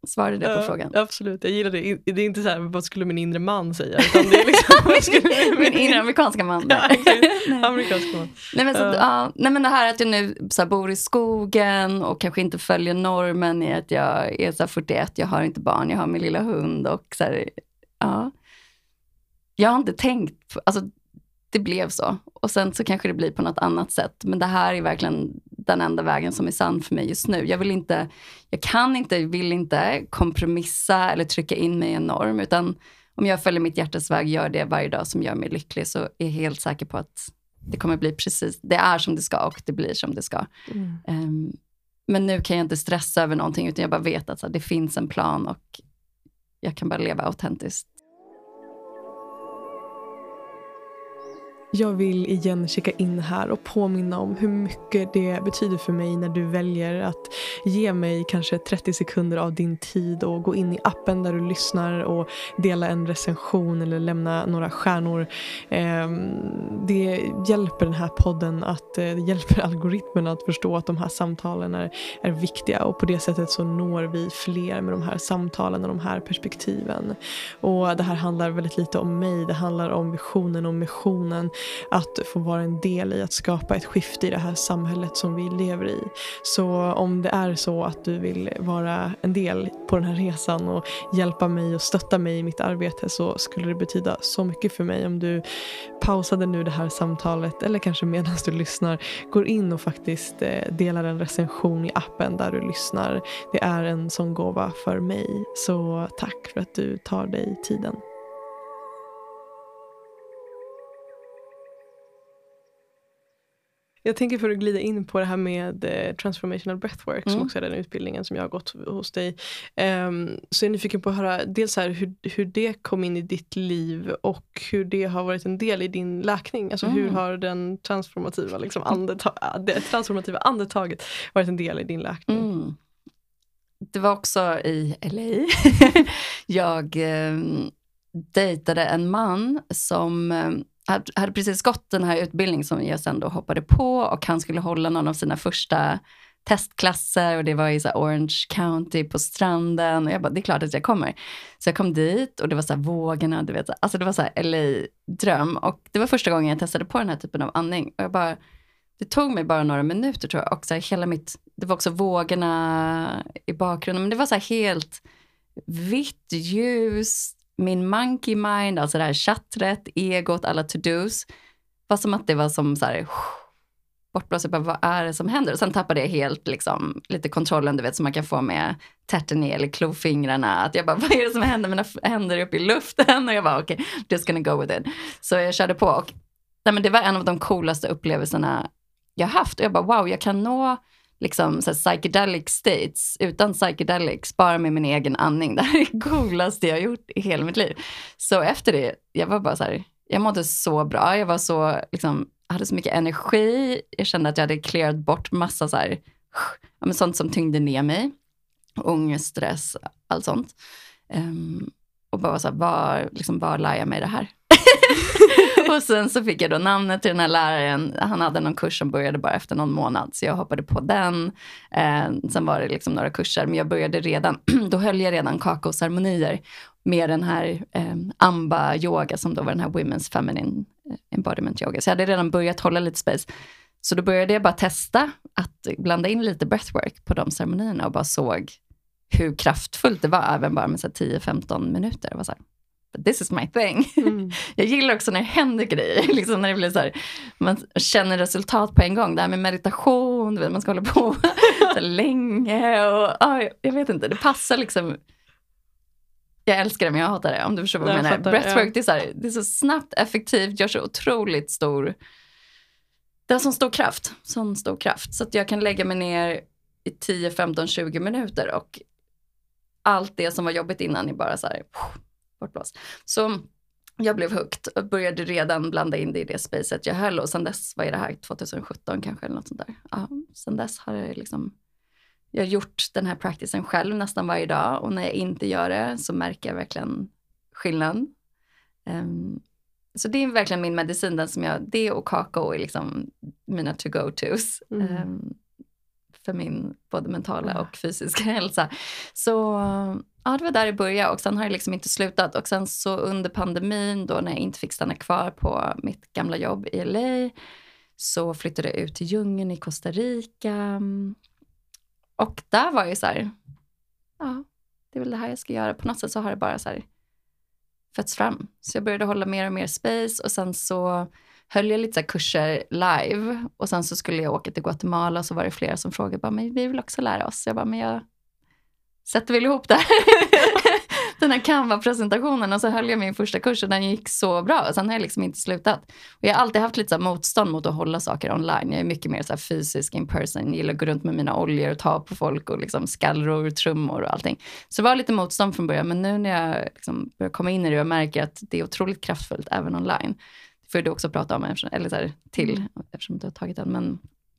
Speaker 1: Svarade det på
Speaker 2: uh,
Speaker 1: frågan?
Speaker 2: Absolut, jag gillar det. Det är inte så här, vad skulle min inre man säga? Utan det är liksom, vad skulle
Speaker 1: min inre amerikanska man.
Speaker 2: Ja, okay. Amerikansk man.
Speaker 1: Nej men, så,
Speaker 2: uh.
Speaker 1: ja, nej men det här att jag nu så här, bor i skogen och kanske inte följer normen i att jag är så här, fyrtioett, jag har inte barn, jag har min lilla hund och så här, ja. Jag har inte tänkt, alltså det blev så. Och sen så kanske det blir på något annat sätt. Men det här är verkligen den enda vägen som är sann för mig just nu. Jag vill inte, jag kan inte, vill inte kompromissa eller trycka in mig i en norm. Utan om jag följer mitt hjärtas väg, gör det varje dag som gör mig lycklig, så är jag helt säker på att det kommer bli precis, det är som det ska och det blir som det ska. Mm. Um, men nu kan jag inte stressa över någonting, utan jag bara vet att så, det finns en plan och jag kan bara leva autentiskt.
Speaker 2: Jag vill igen checka in här och påminna om hur mycket det betyder för mig när du väljer att ge mig kanske trettio sekunder av din tid och gå in i appen där du lyssnar och dela en recension eller lämna några stjärnor. Det hjälper den här podden, att det hjälper algoritmerna att förstå att de här samtalen är, är viktiga, och på det sättet så når vi fler med de här samtalen och de här perspektiven. Och det här handlar väldigt lite om mig, det handlar om visionen och missionen, att få vara en del i att skapa ett skifte i det här samhället som vi lever i. Så om det är så att du vill vara en del på den här resan och hjälpa mig och stötta mig i mitt arbete, så skulle det betyda så mycket för mig om du pausade nu det här samtalet, eller kanske medan du lyssnar går in och faktiskt delar en recension i appen där du lyssnar. Det är en sån gåva för mig. Så tack för att du tar dig tiden. Jag tänker för att glida in på det här med eh, transformational breathwork, mm. som också är den utbildningen som jag har gått hos dig. Um, så är jag nyfiken på att höra dels här hur, hur det kom in i ditt liv och hur det har varit en del i din läkning. Alltså mm. hur har den transformativa, liksom, andeta- det transformativa andetaget varit en del i din läkning?
Speaker 1: Mm. Det var också i L A. jag eh, dejtade en man som... Eh, Jag hade precis gått den här utbildningen som jag sen då hoppade på, och han skulle hålla någon av sina första testklasser, och det var i så här Orange County på stranden, och jag bara, det är klart att jag kommer. Så jag kom dit och det var så här vågorna, du vet, alltså det var så här L A-dröm, och det var första gången jag testade på den här typen av andning, och jag bara, det tog mig bara några minuter tror jag, och så här hela mitt, det var också vågorna i bakgrunden, men det var så här helt vitt ljus. Min monkey mind, alltså det här chattret, egot, alla to-dos, var som att det var som så här bortblåst. Jag bara, vad är det som händer? Och sen tappade jag helt liksom lite kontrollen, du vet, som man kan få med tärten eller klofingrarna. Att jag bara, vad är det som händer? Mina händer är uppe i luften. Och jag bara, okej, okay, just gonna go with it. Så jag körde på, och nej, men det var en av de coolaste upplevelserna jag haft. Och jag bara, wow, jag kan nå liksom så här psychedelic states utan psychedelics, bara med min egen andning. Det här är det coolaste jag har gjort i hela mitt liv. Så efter det, jag var bara så här, jag mådde så bra. Jag var så, liksom, hade så mycket energi. Jag kände att jag hade clearat bort massa så här, ja, men sånt som tyngde ner mig. Ångest, stress, allt sånt. Um, och bara så här, var, liksom, var lär jag mig det här? Och sen så fick jag då namnet till den här läraren. Han hade någon kurs som började bara efter någon månad, så jag hoppade på den. Eh, sen var det liksom några kurser, men jag började redan, då höll jag redan kakaoceremonier med den här eh, Amba yoga, som då var den här Women's Feminine Embodiment yoga. Så jag hade redan börjat hålla lite space. Så då började jag bara testa att blanda in lite breathwork på de ceremonierna, och bara såg hur kraftfullt det var, även bara med så tio femton minuter. Det var så här, this is my thing. Mm. Jag gillar också när det händer grejer. Liksom när det blir så här, man känner resultat på en gång. Det här med meditation, du vet, man ska hålla på så länge. Och, ah, jag vet inte, det passar liksom. Jag älskar det, men jag hatar det. Om du förstår vad jag menar. Fattar, breathwork, ja. det, är så här, det är så snabbt, effektivt, gör så otroligt stor. Det har sån stor kraft. Sån stor kraft. Så att jag kan lägga mig ner i tio femton tjugo minuter, och allt det som var jobbigt innan är bara så här bortblås. Så jag blev hooked och började redan blanda in det i det spacet jag höll, och sen dess, vad är det här, tjugohundrasjutton kanske eller något sånt där. Ja, sen dess har jag liksom, jag har gjort den här practicen själv nästan varje dag, och när jag inte gör det så märker jag verkligen skillnad. Um, så det är verkligen min medicin, den som jag, det och kakao är liksom mina to-go-tos. Mm. Um, för min både mentala och fysiska hälsa. Så ja, det var där det började och sen har det liksom inte slutat. Och sen så under pandemin då när jag inte fick stanna kvar på mitt gamla jobb i L A så flyttade jag ut till djungeln i Costa Rica. Och där var ju så här, ja, det är väl det här jag ska göra. På något sätt så har det bara så här fötts fram. Så jag började hålla mer och mer space och sen så höll jag lite så här kurser live. Och sen så skulle jag åka till Guatemala och så var det flera som frågade bara, men vi vill också lära oss. Jag bara, men jag sätter väl ihop det här. Den här Canva-presentationen och så höll jag min första kurs och den gick så bra. Och sen har jag liksom inte slutat. Och jag har alltid haft lite så här motstånd mot att hålla saker online. Jag är mycket mer så här fysisk in person. Jag gillar att gå runt med mina oljor och ta på folk och liksom skallror, trummor och allting. Så det var lite motstånd från början. Men nu när jag liksom börjar komma in i det och märker att det är otroligt kraftfullt även online. Det får du också prata om, eller så här, till, eftersom du har tagit den. Men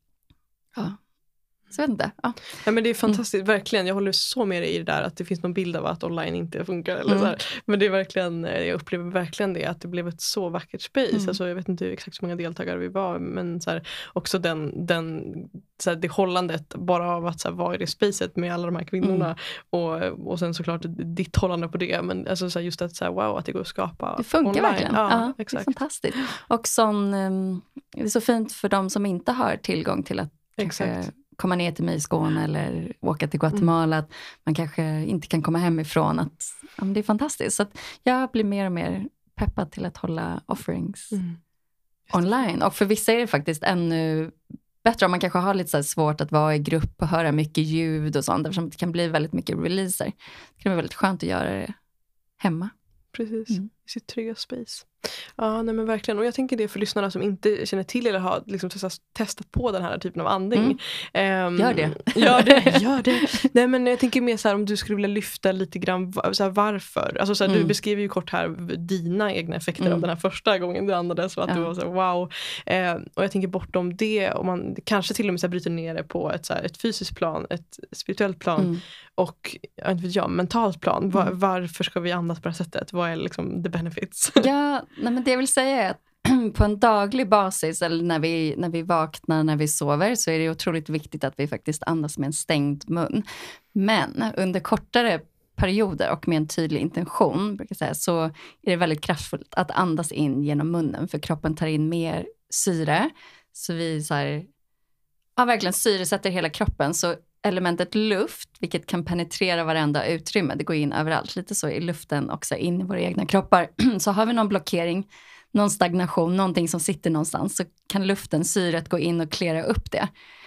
Speaker 1: ja. Så jag vet inte. Ja.
Speaker 2: Ja, men det är fantastiskt, mm. verkligen. Jag håller så med dig i det där att det finns någon bild av att online inte funkar. Eller mm. så här. Men det är verkligen, jag upplever verkligen det, att det blev ett så vackert space. Mm. Alltså, jag vet inte exakt hur många deltagare vi var, men så här, också den, den, så här, det hållandet bara av att så här, vara i det spacet med alla de här kvinnorna. Mm. Och, och sen såklart ditt hållande på det. Men alltså, så här, just att så här, wow, att det går att skapa
Speaker 1: det funkar
Speaker 2: online.
Speaker 1: Verkligen.
Speaker 2: Ja,
Speaker 1: ja,
Speaker 2: exakt.
Speaker 1: Det är fantastiskt. Och sån, det är så fint för de som inte har tillgång till att
Speaker 2: exakt.
Speaker 1: komma ner till mig i Skåne eller åka till Guatemala, mm. att man kanske inte kan komma hemifrån, att ja, det är fantastiskt. Så att jag blir mer och mer peppad till att hålla offerings mm. online. Och för vissa är det faktiskt ännu bättre om man kanske har lite så här svårt att vara i grupp och höra mycket ljud och sånt, eftersom det kan bli väldigt mycket releaser. Det kan vara väldigt skönt att göra det hemma.
Speaker 2: Precis, mm. i sitt trygga space. Ja, nej men verkligen. Och jag tänker det för lyssnarna som inte känner till eller har liksom testat, testat på den här typen av andning.
Speaker 1: Mm. Um, gör det.
Speaker 2: Gör det, gör det. Nej, men jag tänker mer så här, om du skulle vilja lyfta lite grann så här, varför. Alltså så här, mm. du beskriver ju kort här dina egna effekter mm. av den här första gången du andades, och att ja. du var så här, wow. Uh, och jag tänker bortom det, om man kanske till och med så här, bryter ner det på ett, så här, ett fysiskt plan, ett spirituellt plan mm. och jag inte vet jag, mentalt plan. Var, mm. varför ska vi andas på det här sättet? Vad är liksom the benefits?
Speaker 1: Ja, nej, men det jag vill säga är att på en daglig basis eller när vi, när vi vaknar, när vi sover, så är det otroligt viktigt att vi faktiskt andas med en stängd mun. Men under kortare perioder och med en tydlig intention, brukar jag säga, så är det väldigt kraftfullt att andas in genom munnen, för kroppen tar in mer syre. Så vi så här, ja, verkligen syresätter hela kroppen. Så elementet luft, vilket kan penetrera varenda utrymme, det går in överallt, lite så i luften också in i våra egna kroppar. Så har vi någon blockering, någon stagnation, någonting som sitter någonstans, så kan luften, syret gå in och klära upp det.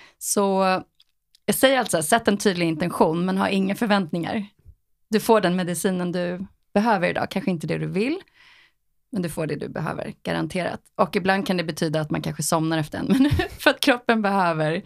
Speaker 1: Så jag säger alltså, sätt en tydlig intention men ha inga förväntningar. Du får den medicinen du behöver idag, kanske inte det du vill, men du får det du behöver, garanterat. Och ibland kan det betyda att man kanske somnar efter en minut för att kroppen behöver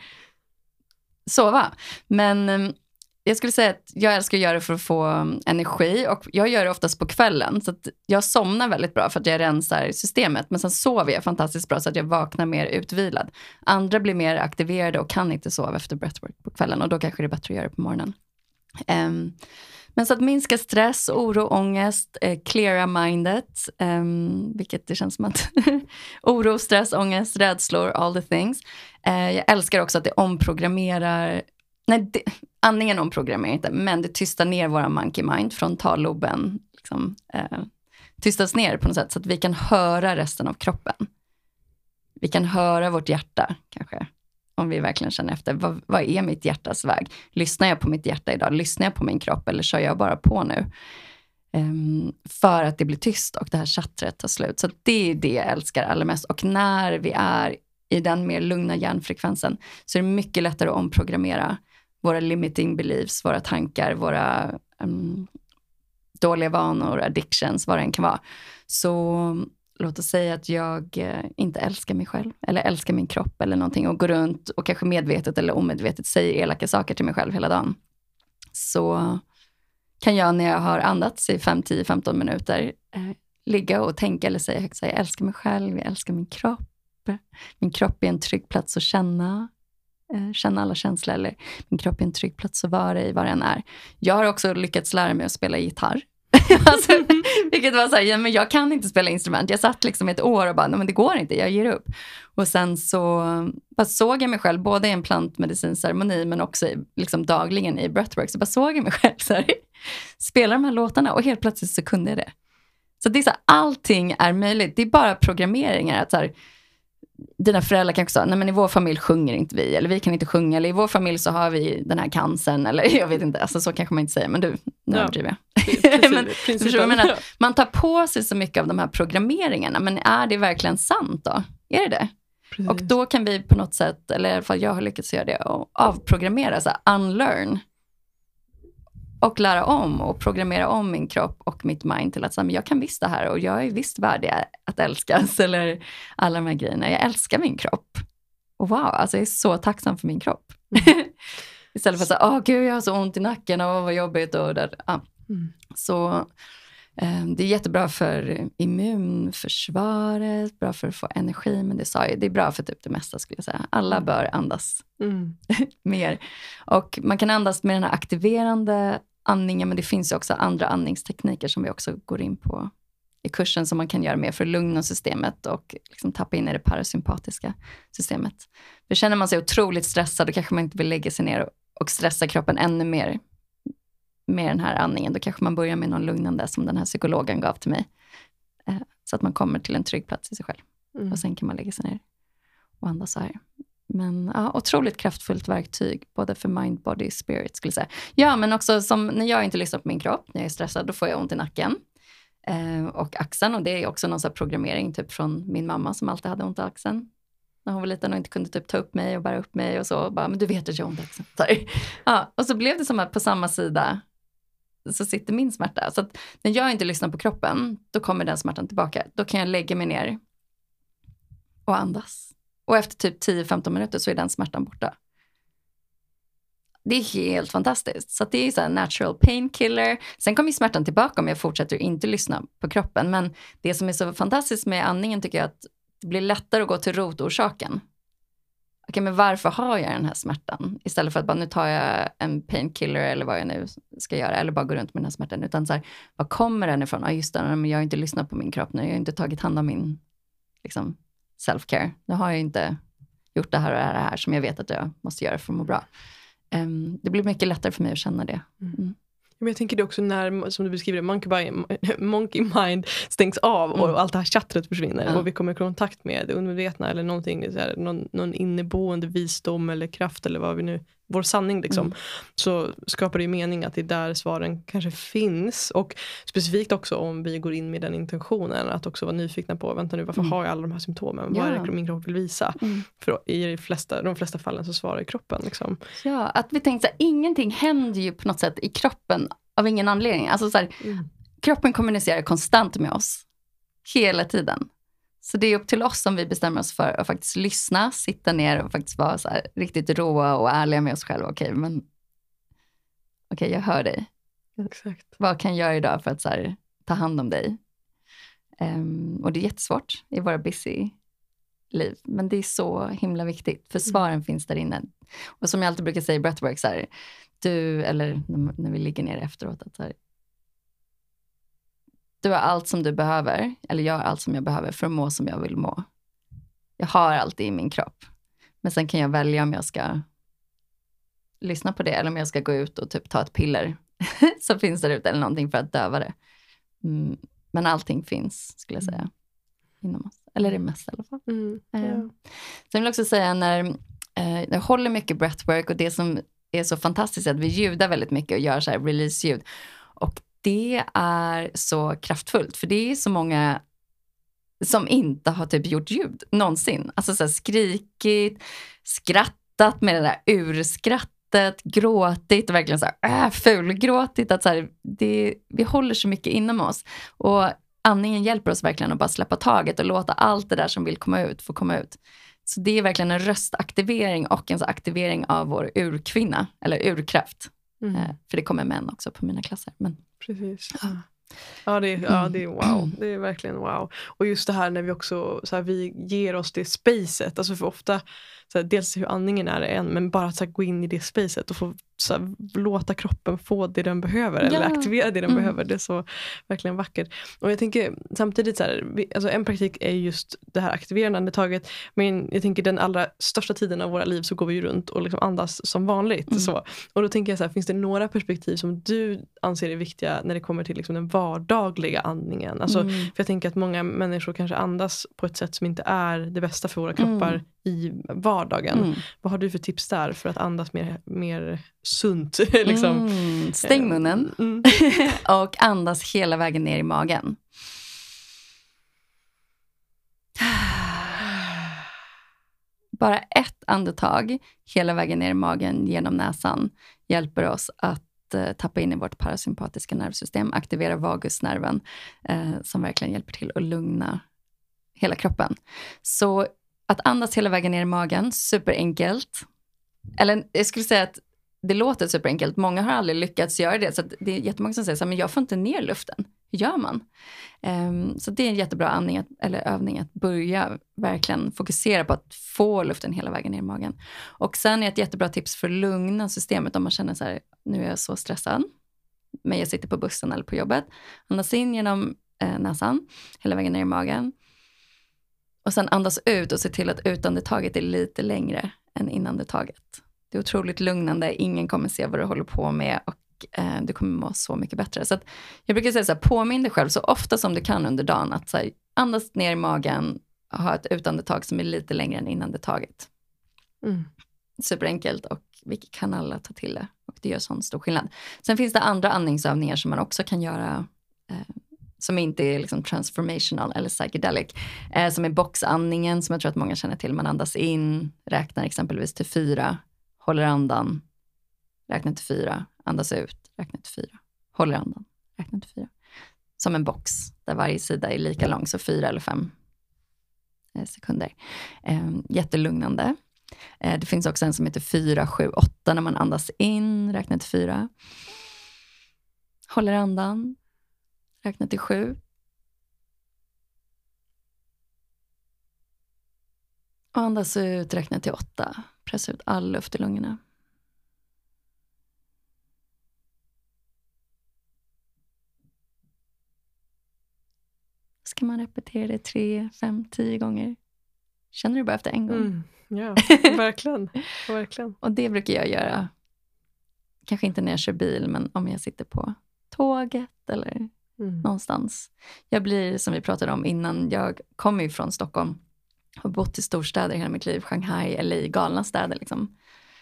Speaker 1: sova. Men jag skulle säga att jag älskar att göra det för att få energi, och jag gör det oftast på kvällen, så att jag somnar väldigt bra för att jag rensar systemet, men sen sover jag fantastiskt bra så att jag vaknar mer utvilad. Andra blir mer aktiverade och kan inte sova efter breathwork på kvällen, och då kanske det är bättre att göra det på morgonen. Um, men så att minska stress, oro, ångest, eh, cleara mindet, um, vilket det känns som att oro, stress, ångest, rädslor, all the things. Uh, jag älskar också att det omprogrammerar, nej, det, andningen omprogrammerar inte, men det tystar ner våra monkey mind, frontalloben liksom, uh, tystas ner på något sätt, så att vi kan höra resten av kroppen. Vi kan höra vårt hjärta kanske. Om vi verkligen känner efter, vad, vad är mitt hjärtas väg? Lyssnar jag på mitt hjärta idag? Lyssnar jag på min kropp? Eller kör jag bara på nu? Um, för att det blir tyst och det här chattret tar slut. Så det är det jag älskar allra mest. Och när vi är i den mer lugna hjärnfrekvensen, så är det mycket lättare att omprogrammera våra limiting beliefs, våra tankar, våra um, dåliga vanor, addictions, vad det än kan vara. Så låt oss säga att jag eh, inte älskar mig själv eller älskar min kropp eller någonting, och går runt och kanske medvetet eller omedvetet säger elaka saker till mig själv hela dagen. Så kan jag, när jag har andats i fem, tio, femton minuter eh, ligga och tänka eller säga högt, jag älskar mig själv, jag älskar min kropp. Min kropp är en trygg plats att känna. Eh, känna alla känslor, eller min kropp är en trygg plats att vara i, vad den är. Jag har också lyckats lära mig att spela gitarr. Alltså, vilket var så här, ja, men jag kan inte spela instrument. Jag satt liksom ett år och bara, nej men det går inte, jag ger upp. Och sen så bara såg jag mig själv, både i en plantmedicinceremoni men också i, liksom dagligen i breathwork, så bara såg jag mig själv så här, spela de här låtarna och helt plötsligt så kunde jag det. Så det är så här, allting är möjligt. Det är bara programmeringar att så här, dina föräldrar kanske sa, nej men i vår familj sjunger inte vi, eller vi kan inte sjunga, eller i vår familj så har vi den här cancern, eller jag vet inte, alltså så kanske man inte säger, men du, nu
Speaker 2: ja,
Speaker 1: överdriver jag. Men, förstår, jag menar, man tar på sig så mycket av de här programmeringarna, men är det verkligen sant då? Är det det? Precis. Och då kan vi på något sätt, eller i alla fall jag har lyckats göra det, och avprogrammera, så här, unlearn, och lära om och programmera om min kropp och mitt mind till att så här, men jag kan visst det här och jag är visst värdig att älskas, eller alla de här grejerna. Jag älskar min kropp. Och wow, alltså jag är så tacksam för min kropp. Mm. Istället för att säga, åh gud jag har så ont i nacken och vad jobbigt och där. Ja. Mm. Så eh, det är jättebra för immunförsvaret, bra för att få energi, men det sa jag, det är bra för typ det mesta skulle jag säga. Alla bör andas mm. mer. Och man kan andas med den här aktiverande andningen, men det finns ju också andra andningstekniker som vi också går in på i kursen som man kan göra mer för att lugna systemet och liksom tappa in i det parasympatiska systemet. För känner man sig otroligt stressad, då kanske man inte vill lägga sig ner och stressa kroppen ännu mer med den här andningen. Då kanske man börjar med någon lugnande som den här psykologen gav till mig. Eh, så att man kommer till en trygg plats i sig själv. Mm. Och sen kan man lägga sig ner och andas så här. Men ja, otroligt kraftfullt verktyg, både för mind, body, spirit skulle jag säga. Ja, men också som när jag inte lyssnar på min kropp, när jag är stressad, då får jag ont i nacken eh, och axeln. Och det är också någon sån här programmering typ från min mamma som alltid hade ont i axeln. När hon var liten och inte kunde typ ta upp mig och bära upp mig och så. Och bara, men du vet att jag har ont i axeln. Ja, och så blev det som att på samma sida så sitter min smärta. Så att när jag inte lyssnar på kroppen, då kommer den smärtan tillbaka. Då kan jag lägga mig ner och andas. Och efter typ tio till femton minuter så är den smärtan borta. Det är helt fantastiskt. Så att det är så här natural painkiller. Sen kommer smärtan tillbaka om jag fortsätter inte lyssna på kroppen. Men det som är så fantastiskt med andningen tycker jag att det blir lättare att gå till rotorsaken. Okej, men varför har jag den här smärtan? Istället för att bara nu tar jag en painkiller eller vad jag nu ska göra. Eller bara gå runt med den här smärtan. Utan så här, var kommer den ifrån? Ja just det, men jag har inte lyssnat på min kropp nu. Jag har inte tagit hand om min liksom self-care. Nu har jag inte gjort det här och det här som jag vet att jag måste göra för att må bra. Um, det blir mycket lättare för mig att känna det. Mm.
Speaker 2: Men jag tänker det också när, som du beskriver, monkey, by, monkey mind stängs av och mm. allt det här chattret försvinner ja. Och vi kommer i kontakt med det undervetna eller någonting, så här, någon, någon inneboende visdom eller kraft eller vad vi nu, vår sanning liksom, mm. så skapar det ju mening att det är där svaren kanske finns. Och specifikt också om vi går in med den intentionen att också vara nyfikna på, vänta nu, varför mm. har jag alla de här symptomen? Ja. Vad är det min kropp vill visa? Mm. För i de flesta, de flesta fallen så svarar kroppen liksom.
Speaker 1: Ja, att vi tänkte att ingenting händer ju på något sätt i kroppen av ingen anledning. Alltså så här, mm. kroppen kommunicerar konstant med oss hela tiden. Så det är upp till oss om vi bestämmer oss för att faktiskt lyssna, sitta ner och faktiskt vara så här riktigt råa och ärliga med oss själva. Okej, men okej, okay, jag hör dig.
Speaker 2: Exakt.
Speaker 1: Vad kan jag göra idag för att så här, ta hand om dig? Um, och det är jättesvårt i våra busy liv. Men det är så himla viktigt. För svaren mm. finns där inne. Och som jag alltid brukar säga i breathwork så här, du, eller när vi ligger ner efteråt, att så här, du har allt som du behöver, eller jag har allt som jag behöver för att må som jag vill må. Jag har allt i min kropp. Men sen kan jag välja om jag ska lyssna på det, eller om jag ska gå ut och typ ta ett piller som finns där ute, eller någonting för att döva det. Mm, men allting finns, skulle jag säga, mm. inom oss. Eller det mesta i alla fall. Mm, ja. eh. Sen vill jag också säga, när eh, jag håller mycket breathwork, och det som är så fantastiskt är att vi ljudar väldigt mycket och gör så här release-ljud. Och det är så kraftfullt, för det är så många som inte har typ gjort ljud någonsin. Alltså så här skrikit, skrattat med det där urskrattet, gråtit och verkligen så här äh, fulgråtit. Att så här, det, vi håller så mycket inom oss. Och andningen hjälper oss verkligen att bara släppa taget och låta allt det där som vill komma ut få komma ut. Så det är verkligen en röstaktivering och en så aktivering av vår urkvinna, eller urkraft. Mm. Eh, för det kommer män också på mina klasser. Men
Speaker 2: precis. Ja. Ja, det är, ja, det är wow. Det är verkligen wow. Och just det här när vi också så här, vi ger oss det spacet. Alltså för ofta så här, dels hur andningen är en, men bara att så här, gå in i det spacet och få så här, låta kroppen få det den behöver, eller
Speaker 1: Ja.
Speaker 2: aktivera det den
Speaker 1: Mm.
Speaker 2: behöver. Det är så verkligen vackert. Och jag tänker samtidigt så här, vi, alltså en praktik är just det här aktiverande andetaget, men jag tänker den allra största tiden av våra liv så går vi ju runt och liksom andas som vanligt.
Speaker 1: Mm.
Speaker 2: Så. Och då tänker jag så här, finns det några perspektiv som du anser är viktiga när det kommer till liksom den vardagliga andningen? Alltså,
Speaker 1: Mm.
Speaker 2: för jag tänker att många människor kanske andas på ett sätt som inte är det bästa för våra kroppar
Speaker 1: Mm.
Speaker 2: i vardagen.
Speaker 1: Mm.
Speaker 2: Vad har du för tips där för att andas mer, mer sunt? liksom?
Speaker 1: Mm. Stäng munnen
Speaker 2: Mm.
Speaker 1: och andas hela vägen ner i magen. Bara ett andetag hela vägen ner i magen genom näsan hjälper oss att eh, tappa in i vårt parasympatiska nervsystem, aktivera vagusnerven eh, som verkligen hjälper till att lugna hela kroppen. Så att andas hela vägen ner i magen, superenkelt. Eller jag skulle säga att det låter superenkelt. Många har aldrig lyckats göra det. Så att det är jättemånga som säger så här, men jag får inte ner luften. Hur gör man? Um, så det är en jättebra andning att, eller övning att börja verkligen fokusera på att få luften hela vägen ner i magen. Och sen är ett jättebra tips för att lugna systemet om man känner så här, nu är jag så stressad. Men jag sitter på bussen eller på jobbet. Andas in genom eh, näsan hela vägen ner i magen. Och sen andas ut och se till att utandetaget är lite längre än inandetaget. Det är otroligt lugnande. Ingen kommer se vad du håller på med och eh, du kommer må så mycket bättre. Så att jag brukar säga så här, påminn dig själv så ofta som du kan under dagen att så här, andas ner i magen och ha ett utandetag som är lite längre än inandetaget.
Speaker 2: Mm.
Speaker 1: Superenkelt och vi kan alla ta till det. Och det gör sån stor skillnad. Sen finns det andra andningsövningar som man också kan göra eh, som inte är liksom transformational eller psychedelic. Eh, som är boxandningen som jag tror att många känner till. Man andas in, räknar exempelvis till fyra. Håller andan, räknar till fyra, andas ut, räknar till fyra. Håller andan, räknar till fyra. Som en box där varje sida är lika lång, så fyra eller fem eh, sekunder. Eh, jättelugnande. Eh, det finns också en som heter fyra, sju, åtta när man andas in, räknar till fyra. Håller andan, räknar till sju. Och andas ut, räknar till åtta. Pressa ut all luft i lungorna. Ska man repetera det tre, fem, tio gånger? Känner du bara efter en gång?
Speaker 2: Mm. Ja, verkligen. verkligen.
Speaker 1: Och det brukar jag göra. Kanske inte när jag kör bil, men om jag sitter på tåget eller mm. någonstans. Jag blir, som vi pratade om innan, jag kommer ju från Stockholm. Har bott i storstäder hela mitt liv. Shanghai, L A, galna städer liksom.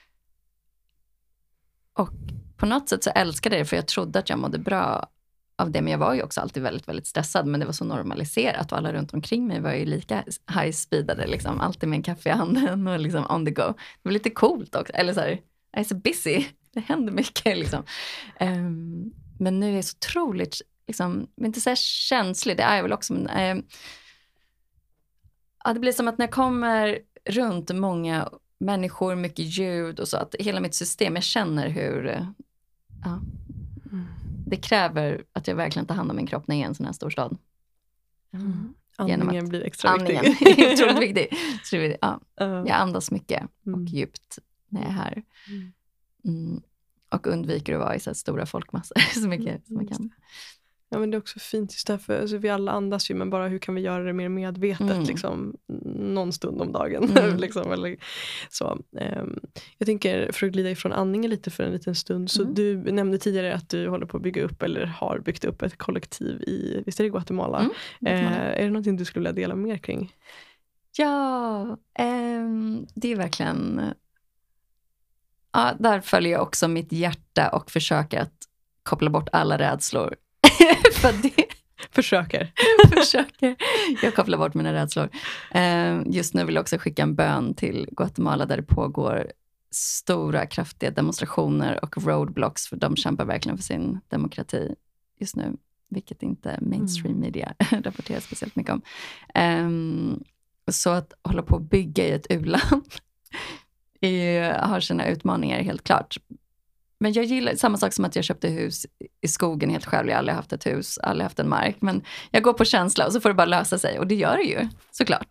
Speaker 1: Och på något sätt så älskade jag det. För jag trodde att jag mådde bra av det. Men jag var ju också alltid väldigt, väldigt stressad. Men det var så normaliserat. Och alla runt omkring mig var ju lika high-speedade. Liksom. Alltid med en kaffe i handen och liksom on the go. Det var lite coolt också. Eller så här, jag är så busy. Det händer mycket liksom. Um, men nu är jag så otroligt, liksom, inte så här känslig. Det är jag väl också. Men, um, ja, det blir som att när jag kommer runt många människor, mycket ljud och så, att hela mitt system, jag känner hur ja, det kräver att jag verkligen tar hand om min kropp när jag är i en sån här stor stad.
Speaker 2: Mm. Andningen
Speaker 1: att,
Speaker 2: blir extra
Speaker 1: andningen
Speaker 2: viktig.
Speaker 1: är otroligt viktig. Så det, ja,
Speaker 2: uh.
Speaker 1: jag andas mycket och
Speaker 2: mm.
Speaker 1: djupt när jag är här. Mm. Och undviker att vara i så här stora folkmassor så mycket mm. som man kan.
Speaker 2: Ja, men det är också fint just därför, alltså, vi alla andas ju, men bara hur kan vi göra det mer medvetet mm. liksom, någon stund om dagen mm. liksom, eller så. Um, jag tänker, för att glida ifrån andningen lite för en liten stund, så mm. du nämnde tidigare att du håller på att bygga upp eller har byggt upp ett kollektiv i, visst är det Guatemala? Mm. Uh, är det någonting du skulle vilja dela mer kring?
Speaker 1: Ja, um, det är verkligen ja, där följer jag också mitt hjärta och försöker att koppla bort alla rädslor. För det
Speaker 2: försöker.
Speaker 1: försöker. Jag kopplar bort mina rädslor. Uh, just nu vill jag också skicka en bön till Guatemala där det pågår stora, kraftiga demonstrationer och roadblocks. För de kämpar verkligen för sin demokrati just nu. Vilket inte mainstream media mm. rapporterar speciellt mycket om. Um, så att hålla på att bygga i ett u-land har sina utmaningar helt klart. Men jag gillar samma sak som att jag köpte hus i skogen helt själv. Jag har aldrig haft ett hus, aldrig haft en mark. Men jag går på känsla och så får det bara lösa sig. Och det gör det ju, såklart.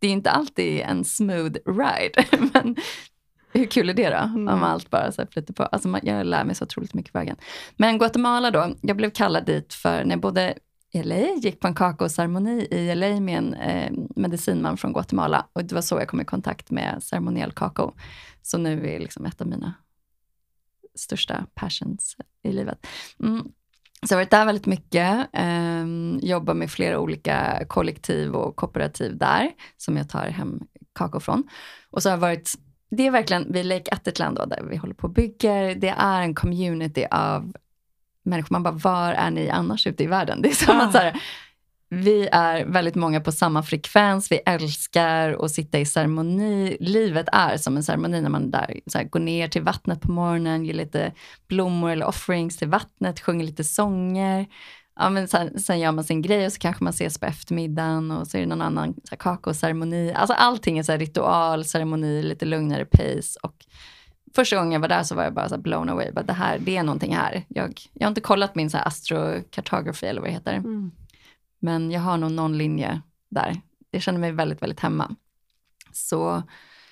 Speaker 1: det är inte alltid en smooth ride. Men hur kul är det då? Mm. Om allt bara så här flyter på. Alltså man, jag lär mig så otroligt mycket på vägen. Men Guatemala då, jag blev kallad dit för när jag bodde i L A, gick på en kakaoceremoni i L A med en eh, medicinman från Guatemala. Och det var så jag kom i kontakt med ceremoniell kakao. Så nu är liksom ett av mina största passions i livet. Mm. Så jag har varit där väldigt mycket. Eh, jobbar med flera olika kollektiv och kooperativ där. Som jag tar hem kakao från. Och så har jag varit... Det är verkligen, vid Lake Atitlan då, där vi håller på och bygger. Det är en community av människor. Man bara, var är ni annars ute i världen? Det är som ah. att så här, vi är väldigt många på samma frekvens. Vi älskar att sitta i ceremoni. Livet är som en ceremoni när man där så här, går ner till vattnet på morgonen. Ger lite blommor eller offerings till vattnet. Sjunger lite sånger. Ja, men sen, sen gör man sin grej och så kanske man ses på eftermiddagen och så är det någon annan så här, kakaoceremoni. Alltså allting är så här ritual, ceremoni, lite lugnare pace. Och första gången jag var där så var jag bara så här blown away. Bara, det här, det är någonting här. Jag, jag har inte kollat min så här astrocartography eller vad det heter. Mm. Men jag har nog någon linje där. Jag känner mig väldigt, väldigt hemma. Så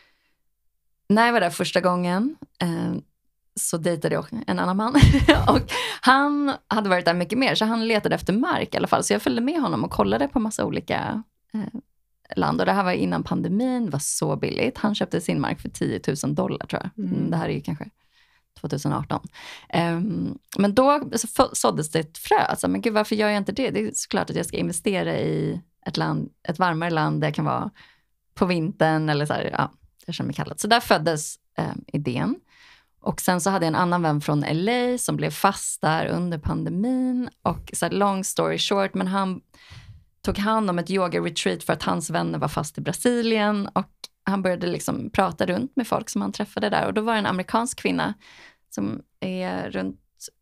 Speaker 1: när jag var där första gången... Eh, så dejtade jag en annan man. Och han hade varit där mycket mer. Så han letade efter mark i alla fall. Så jag följde med honom och kollade på massa olika eh, land. Och det här var innan pandemin. Det var så billigt. Han köpte sin mark för tio tusen dollar tror jag. Mm. Det här är ju kanske tjugoarton. Um, men då så såddes det ett frö. Alltså, men gud, varför gör jag inte det? Det är såklart att jag ska investera i ett, land, ett varmare land. Det kan vara på vintern. Eller så här, ja, jag känner mig kallad. Så där föddes eh, idén. Och sen så hade jag en annan vän från L A som blev fast där under pandemin. Och så här, long story short, men han tog hand om ett yoga-retreat för att hans vänner var fast i Brasilien. Och han började liksom prata runt med folk som han träffade där. Och då var det en amerikansk kvinna som är runt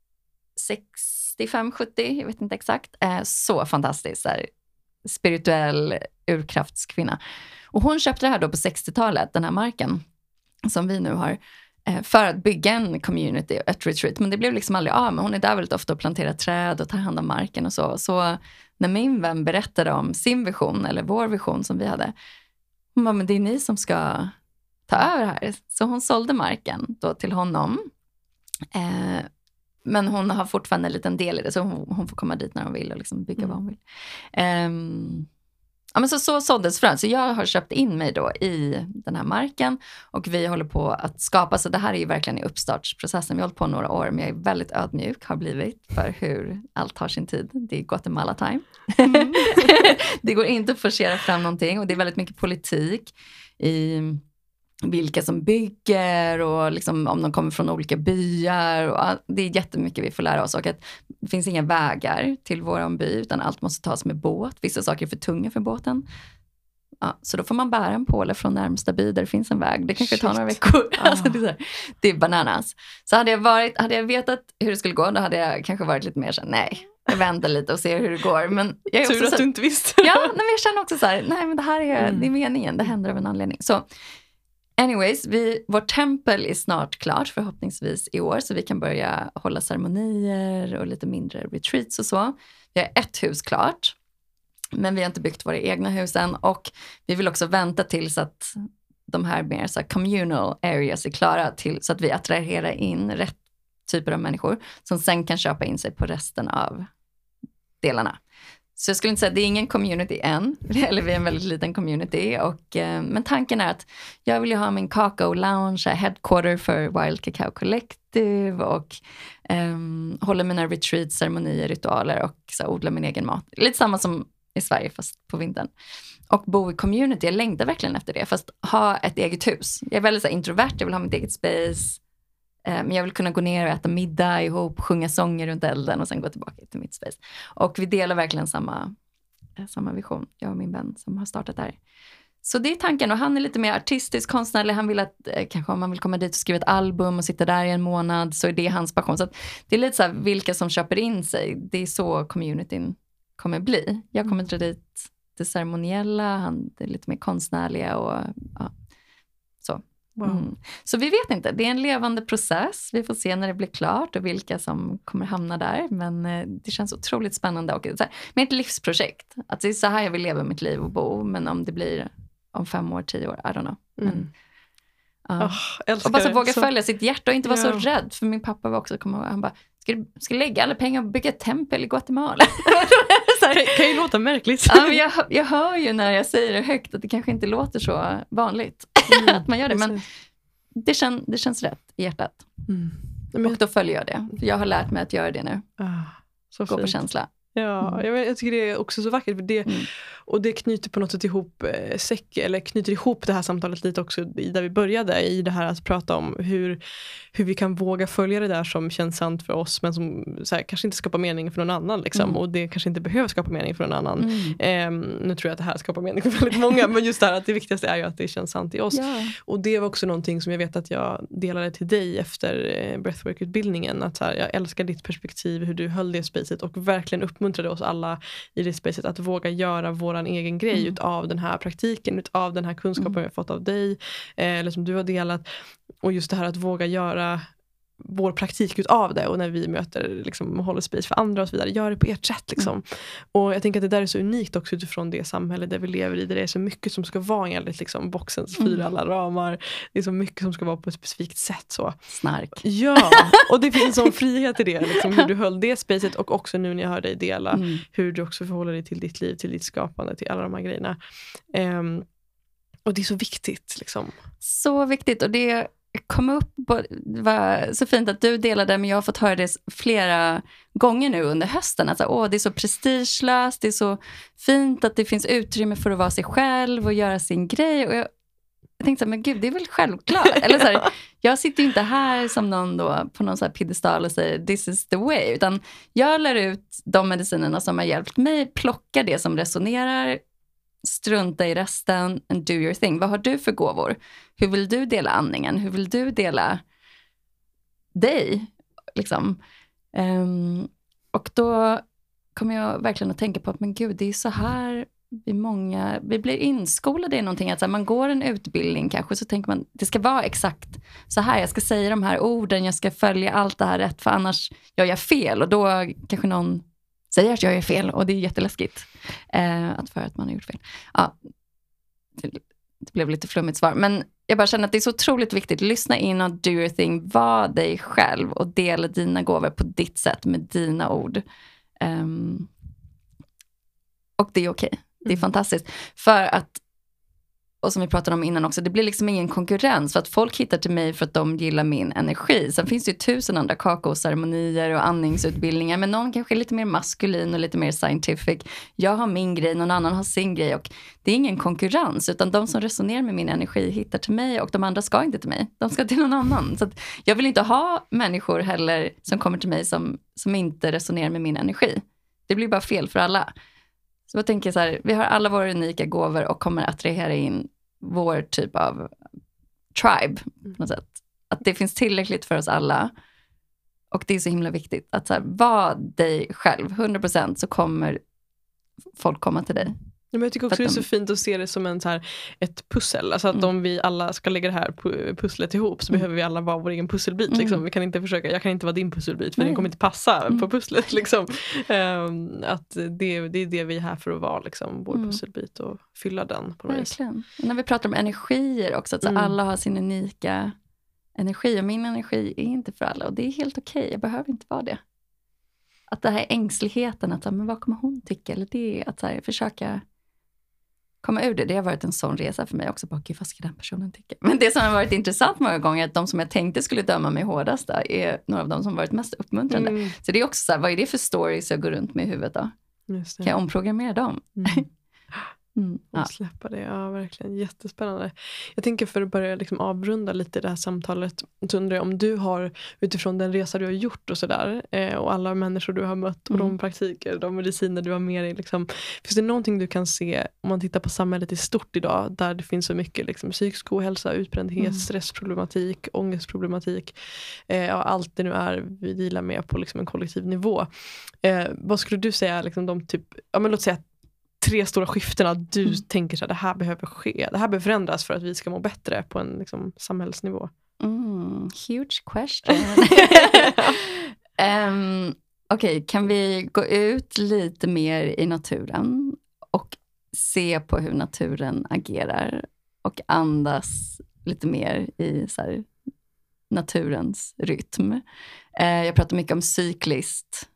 Speaker 1: sextiofem sjuttio, jag vet inte exakt. Eh, så fantastisk, så här, spirituell urkraftskvinna. Och hon köpte det här då på sextiotalet, den här marken som vi nu har. För att bygga en community, ett retreat. Men det blev liksom aldrig av. Ja, men hon är där väldigt ofta och planterar träd och tar hand om marken och så. Så när min vän berättade om sin vision, eller vår vision som vi hade. Hon bara, men det är ni som ska ta över här. Så hon sålde marken då till honom. Eh, men hon har fortfarande en liten del i det. Så hon, hon får komma dit när hon vill och liksom bygga mm. vad hon vill. Eh, Ja, men så, så såddes frön. Så jag har köpt in mig då i den här marken. Och vi håller på att skapa. Så det här är ju verkligen i uppstartsprocessen. Vi har hållit på några år. Men jag är väldigt ödmjuk. Har blivit. För hur allt tar sin tid. Det är Guatemala time. Mm. Det går inte att forcera fram någonting. Och det är väldigt mycket politik. I vilka som bygger. Och liksom om de kommer från olika byar. Och det är jättemycket vi får lära oss. Och att det finns inga vägar till våran by. Utan allt måste tas med båt. Vissa saker är för tunga för båten. Ja, så då får man bära en påle från närmsta by där det finns en väg. Det kanske Shit. tar några veckor. Ah. Alltså det, är så här, det är bananas. Så hade jag, varit, hade jag vetat hur det skulle gå. Då hade jag kanske varit lite mer så här, nej. Jag väntar lite och ser hur det går. Men jag är
Speaker 2: Tur
Speaker 1: också
Speaker 2: att
Speaker 1: så,
Speaker 2: du inte visste.
Speaker 1: Ja, men jag känner också så här. Nej, men det här är, mm. det är meningen. Det händer av en anledning. Så anyways, vi, vårt tempel är snart klart förhoppningsvis i år. Så vi kan börja hålla ceremonier och lite mindre retreats och så. Vi har ett hus klart. Men vi har inte byggt våra egna hus än. Och vi vill också vänta tills att de här mer så här communal areas är klara. Till, så att vi attraherar in rätt typer av människor. Som sen kan köpa in sig på resten av delarna. Så jag skulle inte säga att det är ingen community än. Eller vi är en väldigt liten community. Och, eh, men tanken är att jag vill ju ha min kakao lounge, headquarter för Wild Cacao Collective. Och eh, hålla mina retreats, ceremonier, ritualer. Och så odla min egen mat. Lite samma som i Sverige fast på vintern. Och bo i community, jag längtar verkligen efter det. Fast ha ett eget hus. Jag är väldigt så här, introvert, jag vill ha mitt eget space. Men jag vill kunna gå ner och äta middag ihop, sjunga sånger runt elden och sen gå tillbaka till mitt space. Och vi delar verkligen samma, samma vision, jag och min vän som har startat där. Så det är tanken, och han är lite mer artistisk, konstnärlig. Han vill att, kanske om man vill komma dit och skriva ett album och sitta där i en månad, så är det hans passion. Så att det är lite så här, vilka som köper in sig, det är så communityn kommer bli. Jag kommer dra dit det ceremoniella, han är lite mer konstnärliga och ja, så. Wow. Mm. Så vi vet inte, det är en levande process. Vi får se när det blir klart och vilka som kommer hamna där. Men eh, det känns otroligt spännande. Och så här, med ett livsprojekt. Att det är så här jag vill leva mitt liv och bo. Men om det blir om fem år, tio år, I don't know.
Speaker 2: Mm.
Speaker 1: Men, uh.
Speaker 2: oh,
Speaker 1: och bara så
Speaker 2: det.
Speaker 1: våga
Speaker 2: så...
Speaker 1: följa sitt hjärta och inte vara
Speaker 2: ja.
Speaker 1: så rädd. För min pappa var också, han bara, ska du, ska du lägga alla pengar och bygga ett tempel i Guatemala?
Speaker 2: så här, kan, kan ju låta märkligt.
Speaker 1: Ja, men jag, jag hör ju när jag säger det högt att det kanske inte låter så vanligt mm, att man gör det. Men det, kän, det känns rätt i hjärtat.
Speaker 2: Mm.
Speaker 1: Men... Och då följer jag det. För jag har lärt mig att göra det nu.
Speaker 2: Ah, så
Speaker 1: Gå
Speaker 2: fint.
Speaker 1: på känsla.
Speaker 2: Ja, jag, jag tycker det är också så vackert. För det,
Speaker 1: mm.
Speaker 2: Och det knyter på något sätt ihop eh, säck, eller knyter ihop det här samtalet lite också i, där vi började. I det här att prata om hur, hur vi kan våga följa det där som känns sant för oss. Men som så här, kanske inte skapar mening för någon annan. Liksom,
Speaker 1: mm.
Speaker 2: Och det kanske inte behöver skapa mening för någon annan.
Speaker 1: Mm.
Speaker 2: Eh, nu tror jag att det här skapar mening för väldigt många. Men just det här att det viktigaste är ju att det känns sant i oss.
Speaker 1: Ja.
Speaker 2: Och det var också någonting som jag vet att jag delade till dig efter eh, breathwork-utbildningen. Att så här, jag älskar ditt perspektiv, hur du höll det spacet och verkligen uppmuntrade oss alla i det spacet att våga göra våran egen grej mm. utav den här praktiken, utav den här kunskapen mm. vi har fått av dig, eh, eller som du har delat. Och just det här att våga göra vår praktik utav det, och när vi möter liksom, håller space för andra och så vidare, gör det på ert sätt liksom. Mm. Och jag tänker att det där är så unikt också utifrån det samhälle där vi lever i, där det är så mycket som ska vara enligt liksom, boxens fyra mm. alla ramar. Det är så mycket som ska vara på ett specifikt sätt så.
Speaker 1: Snark.
Speaker 2: Ja, och det finns en sån frihet i det liksom, hur du höll det spacet, och också nu när jag hör dig dela mm. hur du också förhåller dig till ditt liv, till ditt skapande, till alla de här grejerna. Um, och det är så viktigt liksom.
Speaker 1: Så viktigt, och det kom upp, det var så fint att du delade, men jag har fått höra det flera gånger nu under hösten. Alltså, åh, det är så prestigelöst, det är så fint att det finns utrymme för att vara sig själv och göra sin grej. Och jag, jag tänkte så här, men gud, det är väl självklart. Eller så här, jag sitter ju inte här som någon då på någon så här piedestal och säger this is the way. Utan jag lär ut de medicinerna som har hjälpt mig, plocka det som resonerar, strunta i resten and do your thing. Vad har du för gåvor? Hur vill du dela andningen? Hur vill du dela dig? Liksom. Um, och då kommer jag verkligen att tänka på att men gud, det är så här vi många, vi blir inskolade i någonting. Att så här, man går en utbildning kanske, så tänker man det ska vara exakt så här. Jag ska säga de här orden, jag ska följa allt det här rätt, för annars gör jag fel. Och då kanske någon säger att jag gör fel, och det är jätteläskigt eh, att för att man har gjort fel. Ja, det, det blev lite flummigt svar, men jag bara känner att det är så otroligt viktigt. Lyssna in och do your thing, var dig själv och dela dina gåvor på ditt sätt med dina ord. Um, och det är okej. Okay. Det är mm. fantastiskt. För att, och som vi pratade om innan också, det blir liksom ingen konkurrens, för att folk hittar till mig för att de gillar min energi. Sen finns det ju tusen andra kakaoceremonier och andningsutbildningar, men någon kanske är lite mer maskulin och lite mer scientific. Jag har min grej, någon annan har sin grej, och det är ingen konkurrens, utan de som resonerar med min energi hittar till mig, och de andra ska inte till mig. De ska till någon annan. Så att jag vill inte ha människor heller som kommer till mig som, som inte resonerar med min energi. Det blir bara fel för alla. Så jag tänker så här, vi har alla våra unika gåvor och kommer att attrahera in vår typ av tribe på något sätt. Att det finns tillräckligt för oss alla. Och det är så himla viktigt att så här, var dig själv. hundra procent så kommer folk komma till dig.
Speaker 2: Men jag tycker också det är så fint att se det som en, så här, ett pussel. Alltså att mm. om vi alla ska lägga det här pusslet ihop, så mm. behöver vi alla vara vår egen pusselbit. Mm. Liksom. Vi kan inte försöka, jag kan inte vara din pusselbit, för mm. den kommer inte passa mm. på pusslet. Liksom. Um, att det, det är det vi är här för att vara, liksom, vår mm. pusselbit, och fylla den på något vis.
Speaker 1: När vi pratar om energier också, att så mm. alla har sin unika energi, och min energi är inte för alla, och det är helt okej. Okay. Jag behöver inte vara det. Att det här ängsligheten, att men vad kommer hon tycka? Eller det är att så här, försöka komma ur det. Det har varit en sån resa för mig också. Bara, gud, vad ska den personen tycka? Men det som har varit intressant många gånger är att de som jag tänkte skulle döma mig hårdast är några av de som varit mest uppmuntrande. Mm. Så det är också så här, vad är det för stories jag går runt med i huvudet då? Just det. Kan jag omprogrammera dem?
Speaker 2: Mm. Mm, ja. Och släppa det, ja, verkligen jättespännande. Jag tänker, för att börja liksom avrunda lite det här samtalet, så undrar jag om du har, utifrån den resa du har gjort och sådär, eh, och alla människor du har mött och mm. de praktiker, de mediciner du har med dig, liksom, finns det någonting du kan se om man tittar på samhället i stort idag, där det finns så mycket liksom, psykisk ohälsa, utbrändhet, mm. stressproblematik, ångestproblematik, eh, ja, allt det nu är vi dealar med på liksom, en kollektiv nivå. Eh, vad skulle du säga, liksom, de typ, ja, men låt säga tre stora skiftena du mm. tänker så här, det här behöver ske, det här behöver förändras för att vi ska må bättre på en liksom, samhällsnivå?
Speaker 1: Mm, huge question. um, Okej, okay, kan vi gå ut lite mer i naturen och se på hur naturen agerar och andas lite mer i så här, naturens rytm. Eh, jag pratar mycket om cyklist.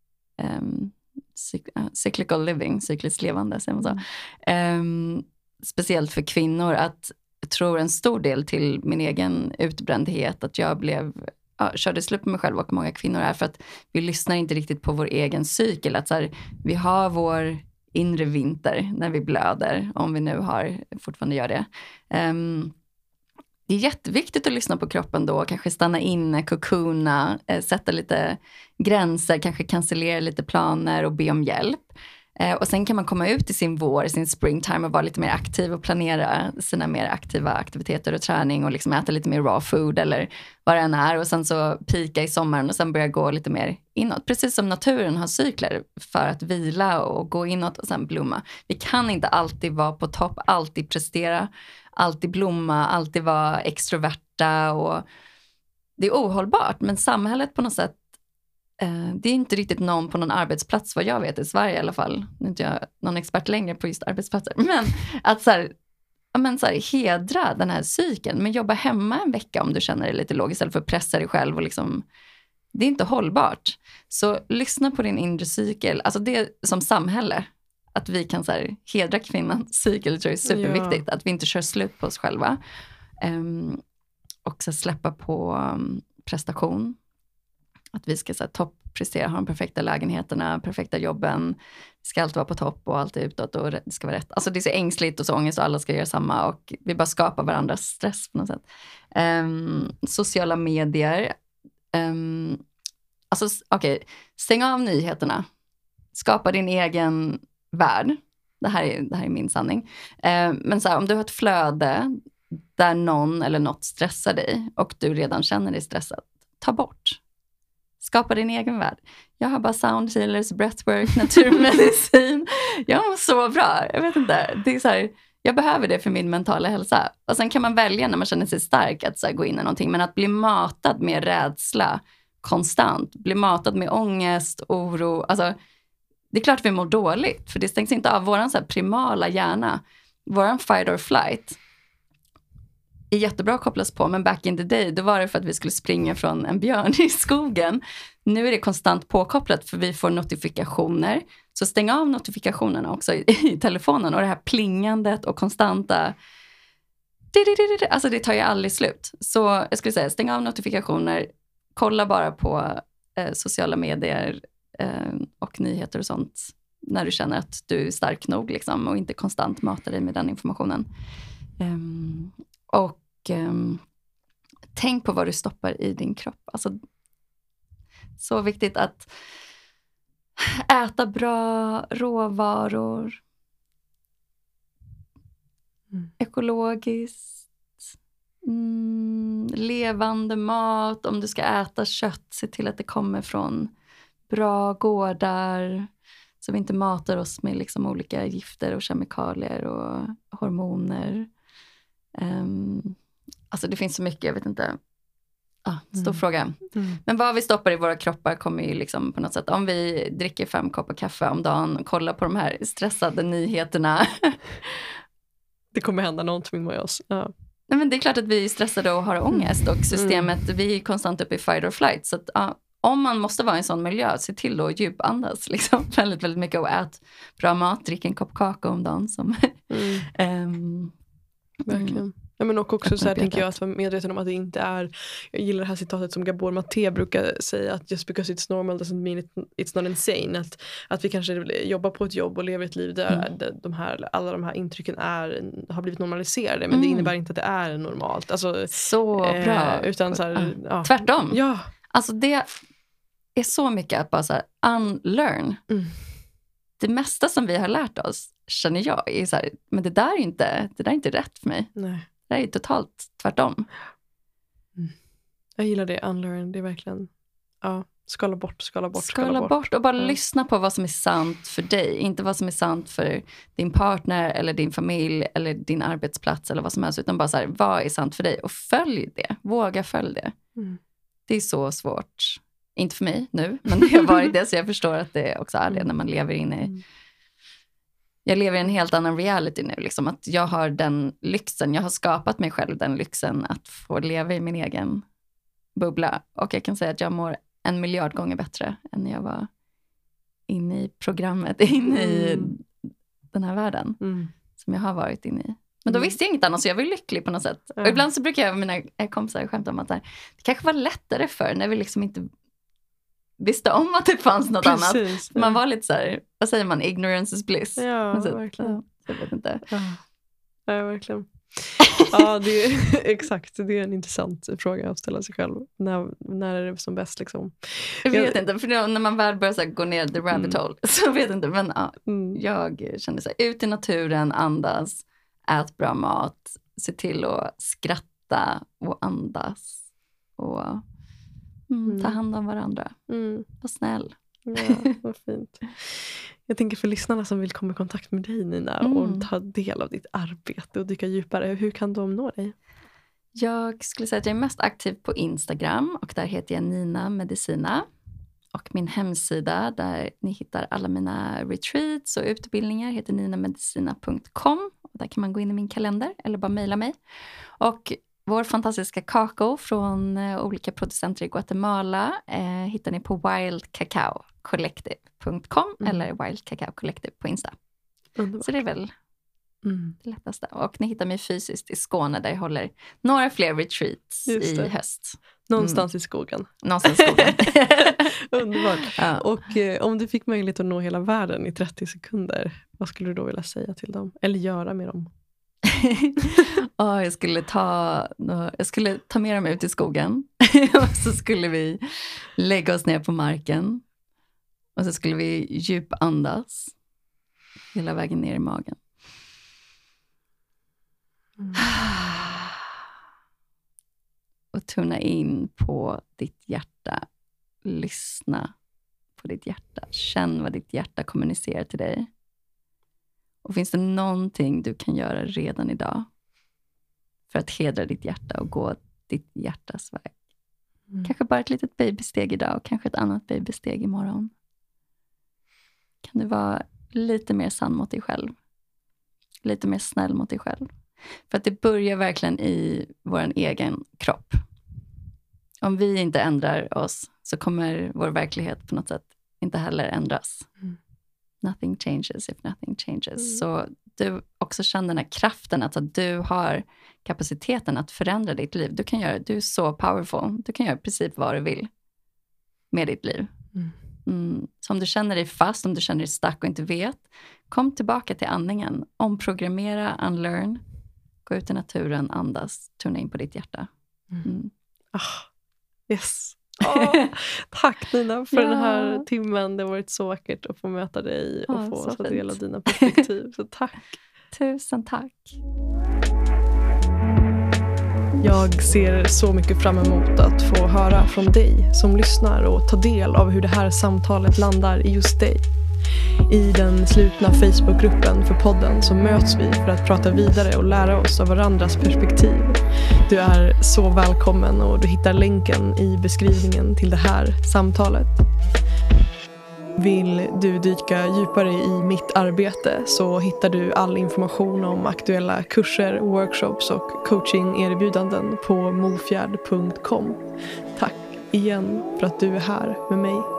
Speaker 1: Um, cyc- uh, cyclical living, cykliskt levande, säger man så. Mm. Um, speciellt för kvinnor, att jag tror en stor del till min egen utbrändhet, att jag blev, ja, körde slut med mig själv och många kvinnor är för att vi lyssnar inte riktigt på vår egen cykel. Att så här, vi har vår inre vinter när vi blöder, om vi nu har, fortfarande gör det. Um, Det är jätteviktigt att lyssna på kroppen då. Kanske stanna inne, kokona, eh, sätta lite gränser, kanske cancellera lite planer och be om hjälp. Eh, och sen kan man komma ut i sin vår, sin springtime och vara lite mer aktiv och planera sina mer aktiva aktiviteter och träning och liksom äta lite mer raw food eller vad det än är. Och sen så pika i sommaren och sen börja gå lite mer inåt. Precis som naturen har cykler för att vila och gå inåt och sen blomma. Vi kan inte alltid vara på topp, alltid prestera. Alltid blomma, alltid vara extroverta och det är ohållbart. Men samhället på något sätt, eh, det är inte riktigt någon på någon arbetsplats, vad jag vet i Sverige i alla fall. Nu är inte jag någon expert längre på just arbetsplatser. Men att så här, ja, men så här, hedra den här cykeln, men jobba hemma en vecka om du känner dig lite låg istället för att pressa dig själv och liksom, det är inte hållbart. Så lyssna på din inre cykel, alltså det som samhälle. Att vi kan så här, hedra kvinnans cykel, tror jag är superviktigt. Ja. Att vi inte kör slut på oss själva. Um, och så släppa på um, prestation. Att vi ska så här, topprestera, ha de perfekta lägenheterna, perfekta jobben. Vi ska alltid vara på topp och alltid utåt och det ska vara rätt. Alltså det är så ängsligt och så ångest och alla ska göra samma. Och vi bara skapar varandras stress på något sätt. Um, sociala medier. Um, alltså okej, okay. Stäng av nyheterna. Skapa din egen värld. Det här är, det här är min sanning. Eh, men så här, om du har ett flöde där någon eller något stressar dig och du redan känner dig stressad, ta bort. Skapa din egen värld. Jag har bara sound healers, breathwork, naturmedicin. Jag mår så bra. Jag vet inte. Det är så här, jag behöver det för min mentala hälsa. Och sen kan man välja när man känner sig stark att så här, gå in i någonting. Men att bli matad med rädsla konstant. Bli matad med ångest, oro. Alltså det är klart vi mår dåligt, för det stängs inte av våran så här primala hjärna. Våran fight or flight är jättebra att kopplas på, men back in the day, då var det för att vi skulle springa från en björn i skogen. Nu är det konstant påkopplat för vi får notifikationer. Så stäng av notifikationerna också i, i telefonen och det här plingandet och konstanta, alltså det tar ju aldrig slut. Så jag skulle säga, stäng av notifikationer, kolla bara på eh, sociala medier och nyheter och sånt när du känner att du är stark nog liksom, och inte konstant matar dig med den informationen. Um, och um, tänk på vad du stoppar i din kropp. Alltså, så viktigt att äta bra råvaror, mm. ekologiskt, mm, levande mat. Om du ska äta kött, se till att det kommer från bra gårdar, så vi inte matar oss med liksom olika gifter och kemikalier och hormoner. Um, alltså det finns så mycket, jag vet inte. Ah, stor mm. fråga. Mm. Men vad vi stoppar i våra kroppar kommer ju liksom på något sätt, om vi dricker fem koppar kaffe om dagen och kollar på de här stressade nyheterna.
Speaker 2: Det kommer hända någonting med oss. Ja.
Speaker 1: Nej, men det är klart att vi är stressade och har ångest och systemet, mm. vi är konstant uppe i fight or flight. Så att, ja, om man måste vara i en sån miljö, se till att djupandas liksom, väldigt, väldigt mycket och ät bra mat, drick en kopp kakao om dagen. Som, mm. um,
Speaker 2: Verkligen. Mm. Ja, men och också så här tänker jag att vara medveten om att det inte är, jag gillar det här citatet som Gabor Maté brukar säga, att just because it's normal doesn't mean it, it's not insane. Att, att vi kanske jobbar på ett jobb och lever ett liv där mm. de här, alla de här intrycken är, har blivit normaliserade, men mm. det innebär inte att det är normalt. Alltså,
Speaker 1: så eh, bra.
Speaker 2: Utan så här,
Speaker 1: ja.
Speaker 2: Ja.
Speaker 1: Tvärtom.
Speaker 2: Ja.
Speaker 1: Alltså det är så mycket att bara så här unlearn. Mm. Det mesta som vi har lärt oss, känner jag, är så här, men det där är inte, det där är inte rätt för mig.
Speaker 2: Nej.
Speaker 1: Det är totalt tvärtom.
Speaker 2: Mm. Jag gillar det, unlearn, det är verkligen, ja, skala bort, skala bort,
Speaker 1: skala,
Speaker 2: skala
Speaker 1: bort.
Speaker 2: bort
Speaker 1: Och bara
Speaker 2: ja.
Speaker 1: lyssna på vad som är sant för dig. Inte vad som är sant för din partner eller din familj eller din arbetsplats eller vad som helst. Utan bara så här, vad är sant för dig? Och följ det, våga följ det. Mm. Det är så svårt. Inte för mig nu, men det har varit det, så jag förstår att det också är det när man lever in i, jag lever i en helt annan reality nu. Liksom, att jag har den lyxen, jag har skapat mig själv den lyxen att få leva i min egen bubbla. Och jag kan säga att jag mår en miljard gånger bättre än när jag var inne i programmet, inne i mm. den här världen mm. som jag har varit inne i. Men då visste jag inget annat, så jag var lycklig på något sätt. Mm. Och ibland så brukar jag med mina kompisar skämta om att det kanske var lättare för när vi liksom inte visste om att det fanns något Precis, annat. Ja. Man var lite så här, vad säger man, ignorance is bliss.
Speaker 2: Ja,
Speaker 1: så,
Speaker 2: verkligen.
Speaker 1: Ja, jag vet inte.
Speaker 2: Ja, ja verkligen. Ja, det är, exakt. Det är en intressant fråga att ställa sig själv. När, när är det som bäst liksom?
Speaker 1: Jag vet jag, inte, för när man väl börjar så här, gå ner the rabbit hole, mm. så vet jag inte. Men ja, mm. jag känner så här, ut i naturen, andas, ät bra mat, se till att skratta och andas och mm, ta hand om varandra. Mm. Var snäll.
Speaker 2: Ja, vad fint. Jag tänker för lyssnarna som vill komma i kontakt med dig, Nina, mm. och ta del av ditt arbete och dyka djupare. Hur kan de nå dig?
Speaker 1: Jag skulle säga att jag är mest aktiv på Instagram och där heter jag Nina Medicina. Och min hemsida där ni hittar alla mina retreats och utbildningar heter nina medicina punkt com. Där kan man gå in i min kalender eller bara mejla mig. Och vår fantastiska kakao från eh, olika producenter i Guatemala eh, hittar ni på wild cacao collective punkt com mm. eller Wild Cacao Collective på Insta. Underbart. Så det är väl mm. det lättaste. Och ni hittar mig fysiskt i Skåne där jag håller några fler retreats i höst.
Speaker 2: Någonstans mm. i skogen.
Speaker 1: Någonstans i skogen.
Speaker 2: Underbart. Ja. Och eh, om du fick möjlighet att nå hela världen i trettio sekunder, vad skulle du då vilja säga till dem? Eller göra med dem?
Speaker 1: oh, jag, skulle ta, jag skulle ta med dem ut i skogen. Och så skulle vi lägga oss ner på marken. Och så skulle vi djupandas hela vägen ner i magen. Mm. Och tuna in på ditt hjärta. Lyssna på ditt hjärta. Känn vad ditt hjärta kommunicerar till dig. Och finns det någonting du kan göra redan idag för att hedra ditt hjärta och gå ditt hjärtas väg? Mm. Kanske bara ett litet babysteg idag och kanske ett annat babysteg imorgon. Kan du vara lite mer sann mot dig själv? Lite mer snäll mot dig själv? För att det börjar verkligen i vår egen kropp. Om vi inte ändrar oss så kommer vår verklighet på något sätt inte heller ändras. Mm. Nothing changes if nothing changes. Mm. Så du också känner den här kraften att du har kapaciteten att förändra ditt liv. Du kan göra, du är så powerful. Du kan göra precis vad du vill med ditt liv. Mm. Mm. Så om du känner dig fast, om du känner dig stuck och inte vet, kom tillbaka till andningen. Omprogrammera, unlearn. Gå ut i naturen, andas, tuna in på ditt hjärta.
Speaker 2: Mm. Mm. Oh, yes. Oh, tack Nina för ja. den här timmen. Det har varit så vackert att få möta dig och oh, få ta del av dina perspektiv. Så tack.
Speaker 1: Tusen tack.
Speaker 2: Jag ser så mycket fram emot att få höra från dig som lyssnar och ta del av hur det här samtalet landar i just dig. I den slutna Facebookgruppen för podden så möts vi för att prata vidare och lära oss av varandras perspektiv. Du är så välkommen och du hittar länken i beskrivningen till det här samtalet. Vill du dyka djupare i mitt arbete så hittar du all information om aktuella kurser, workshops och coaching-erbjudanden på mofjärd punkt com. Tack igen för att du är här med mig.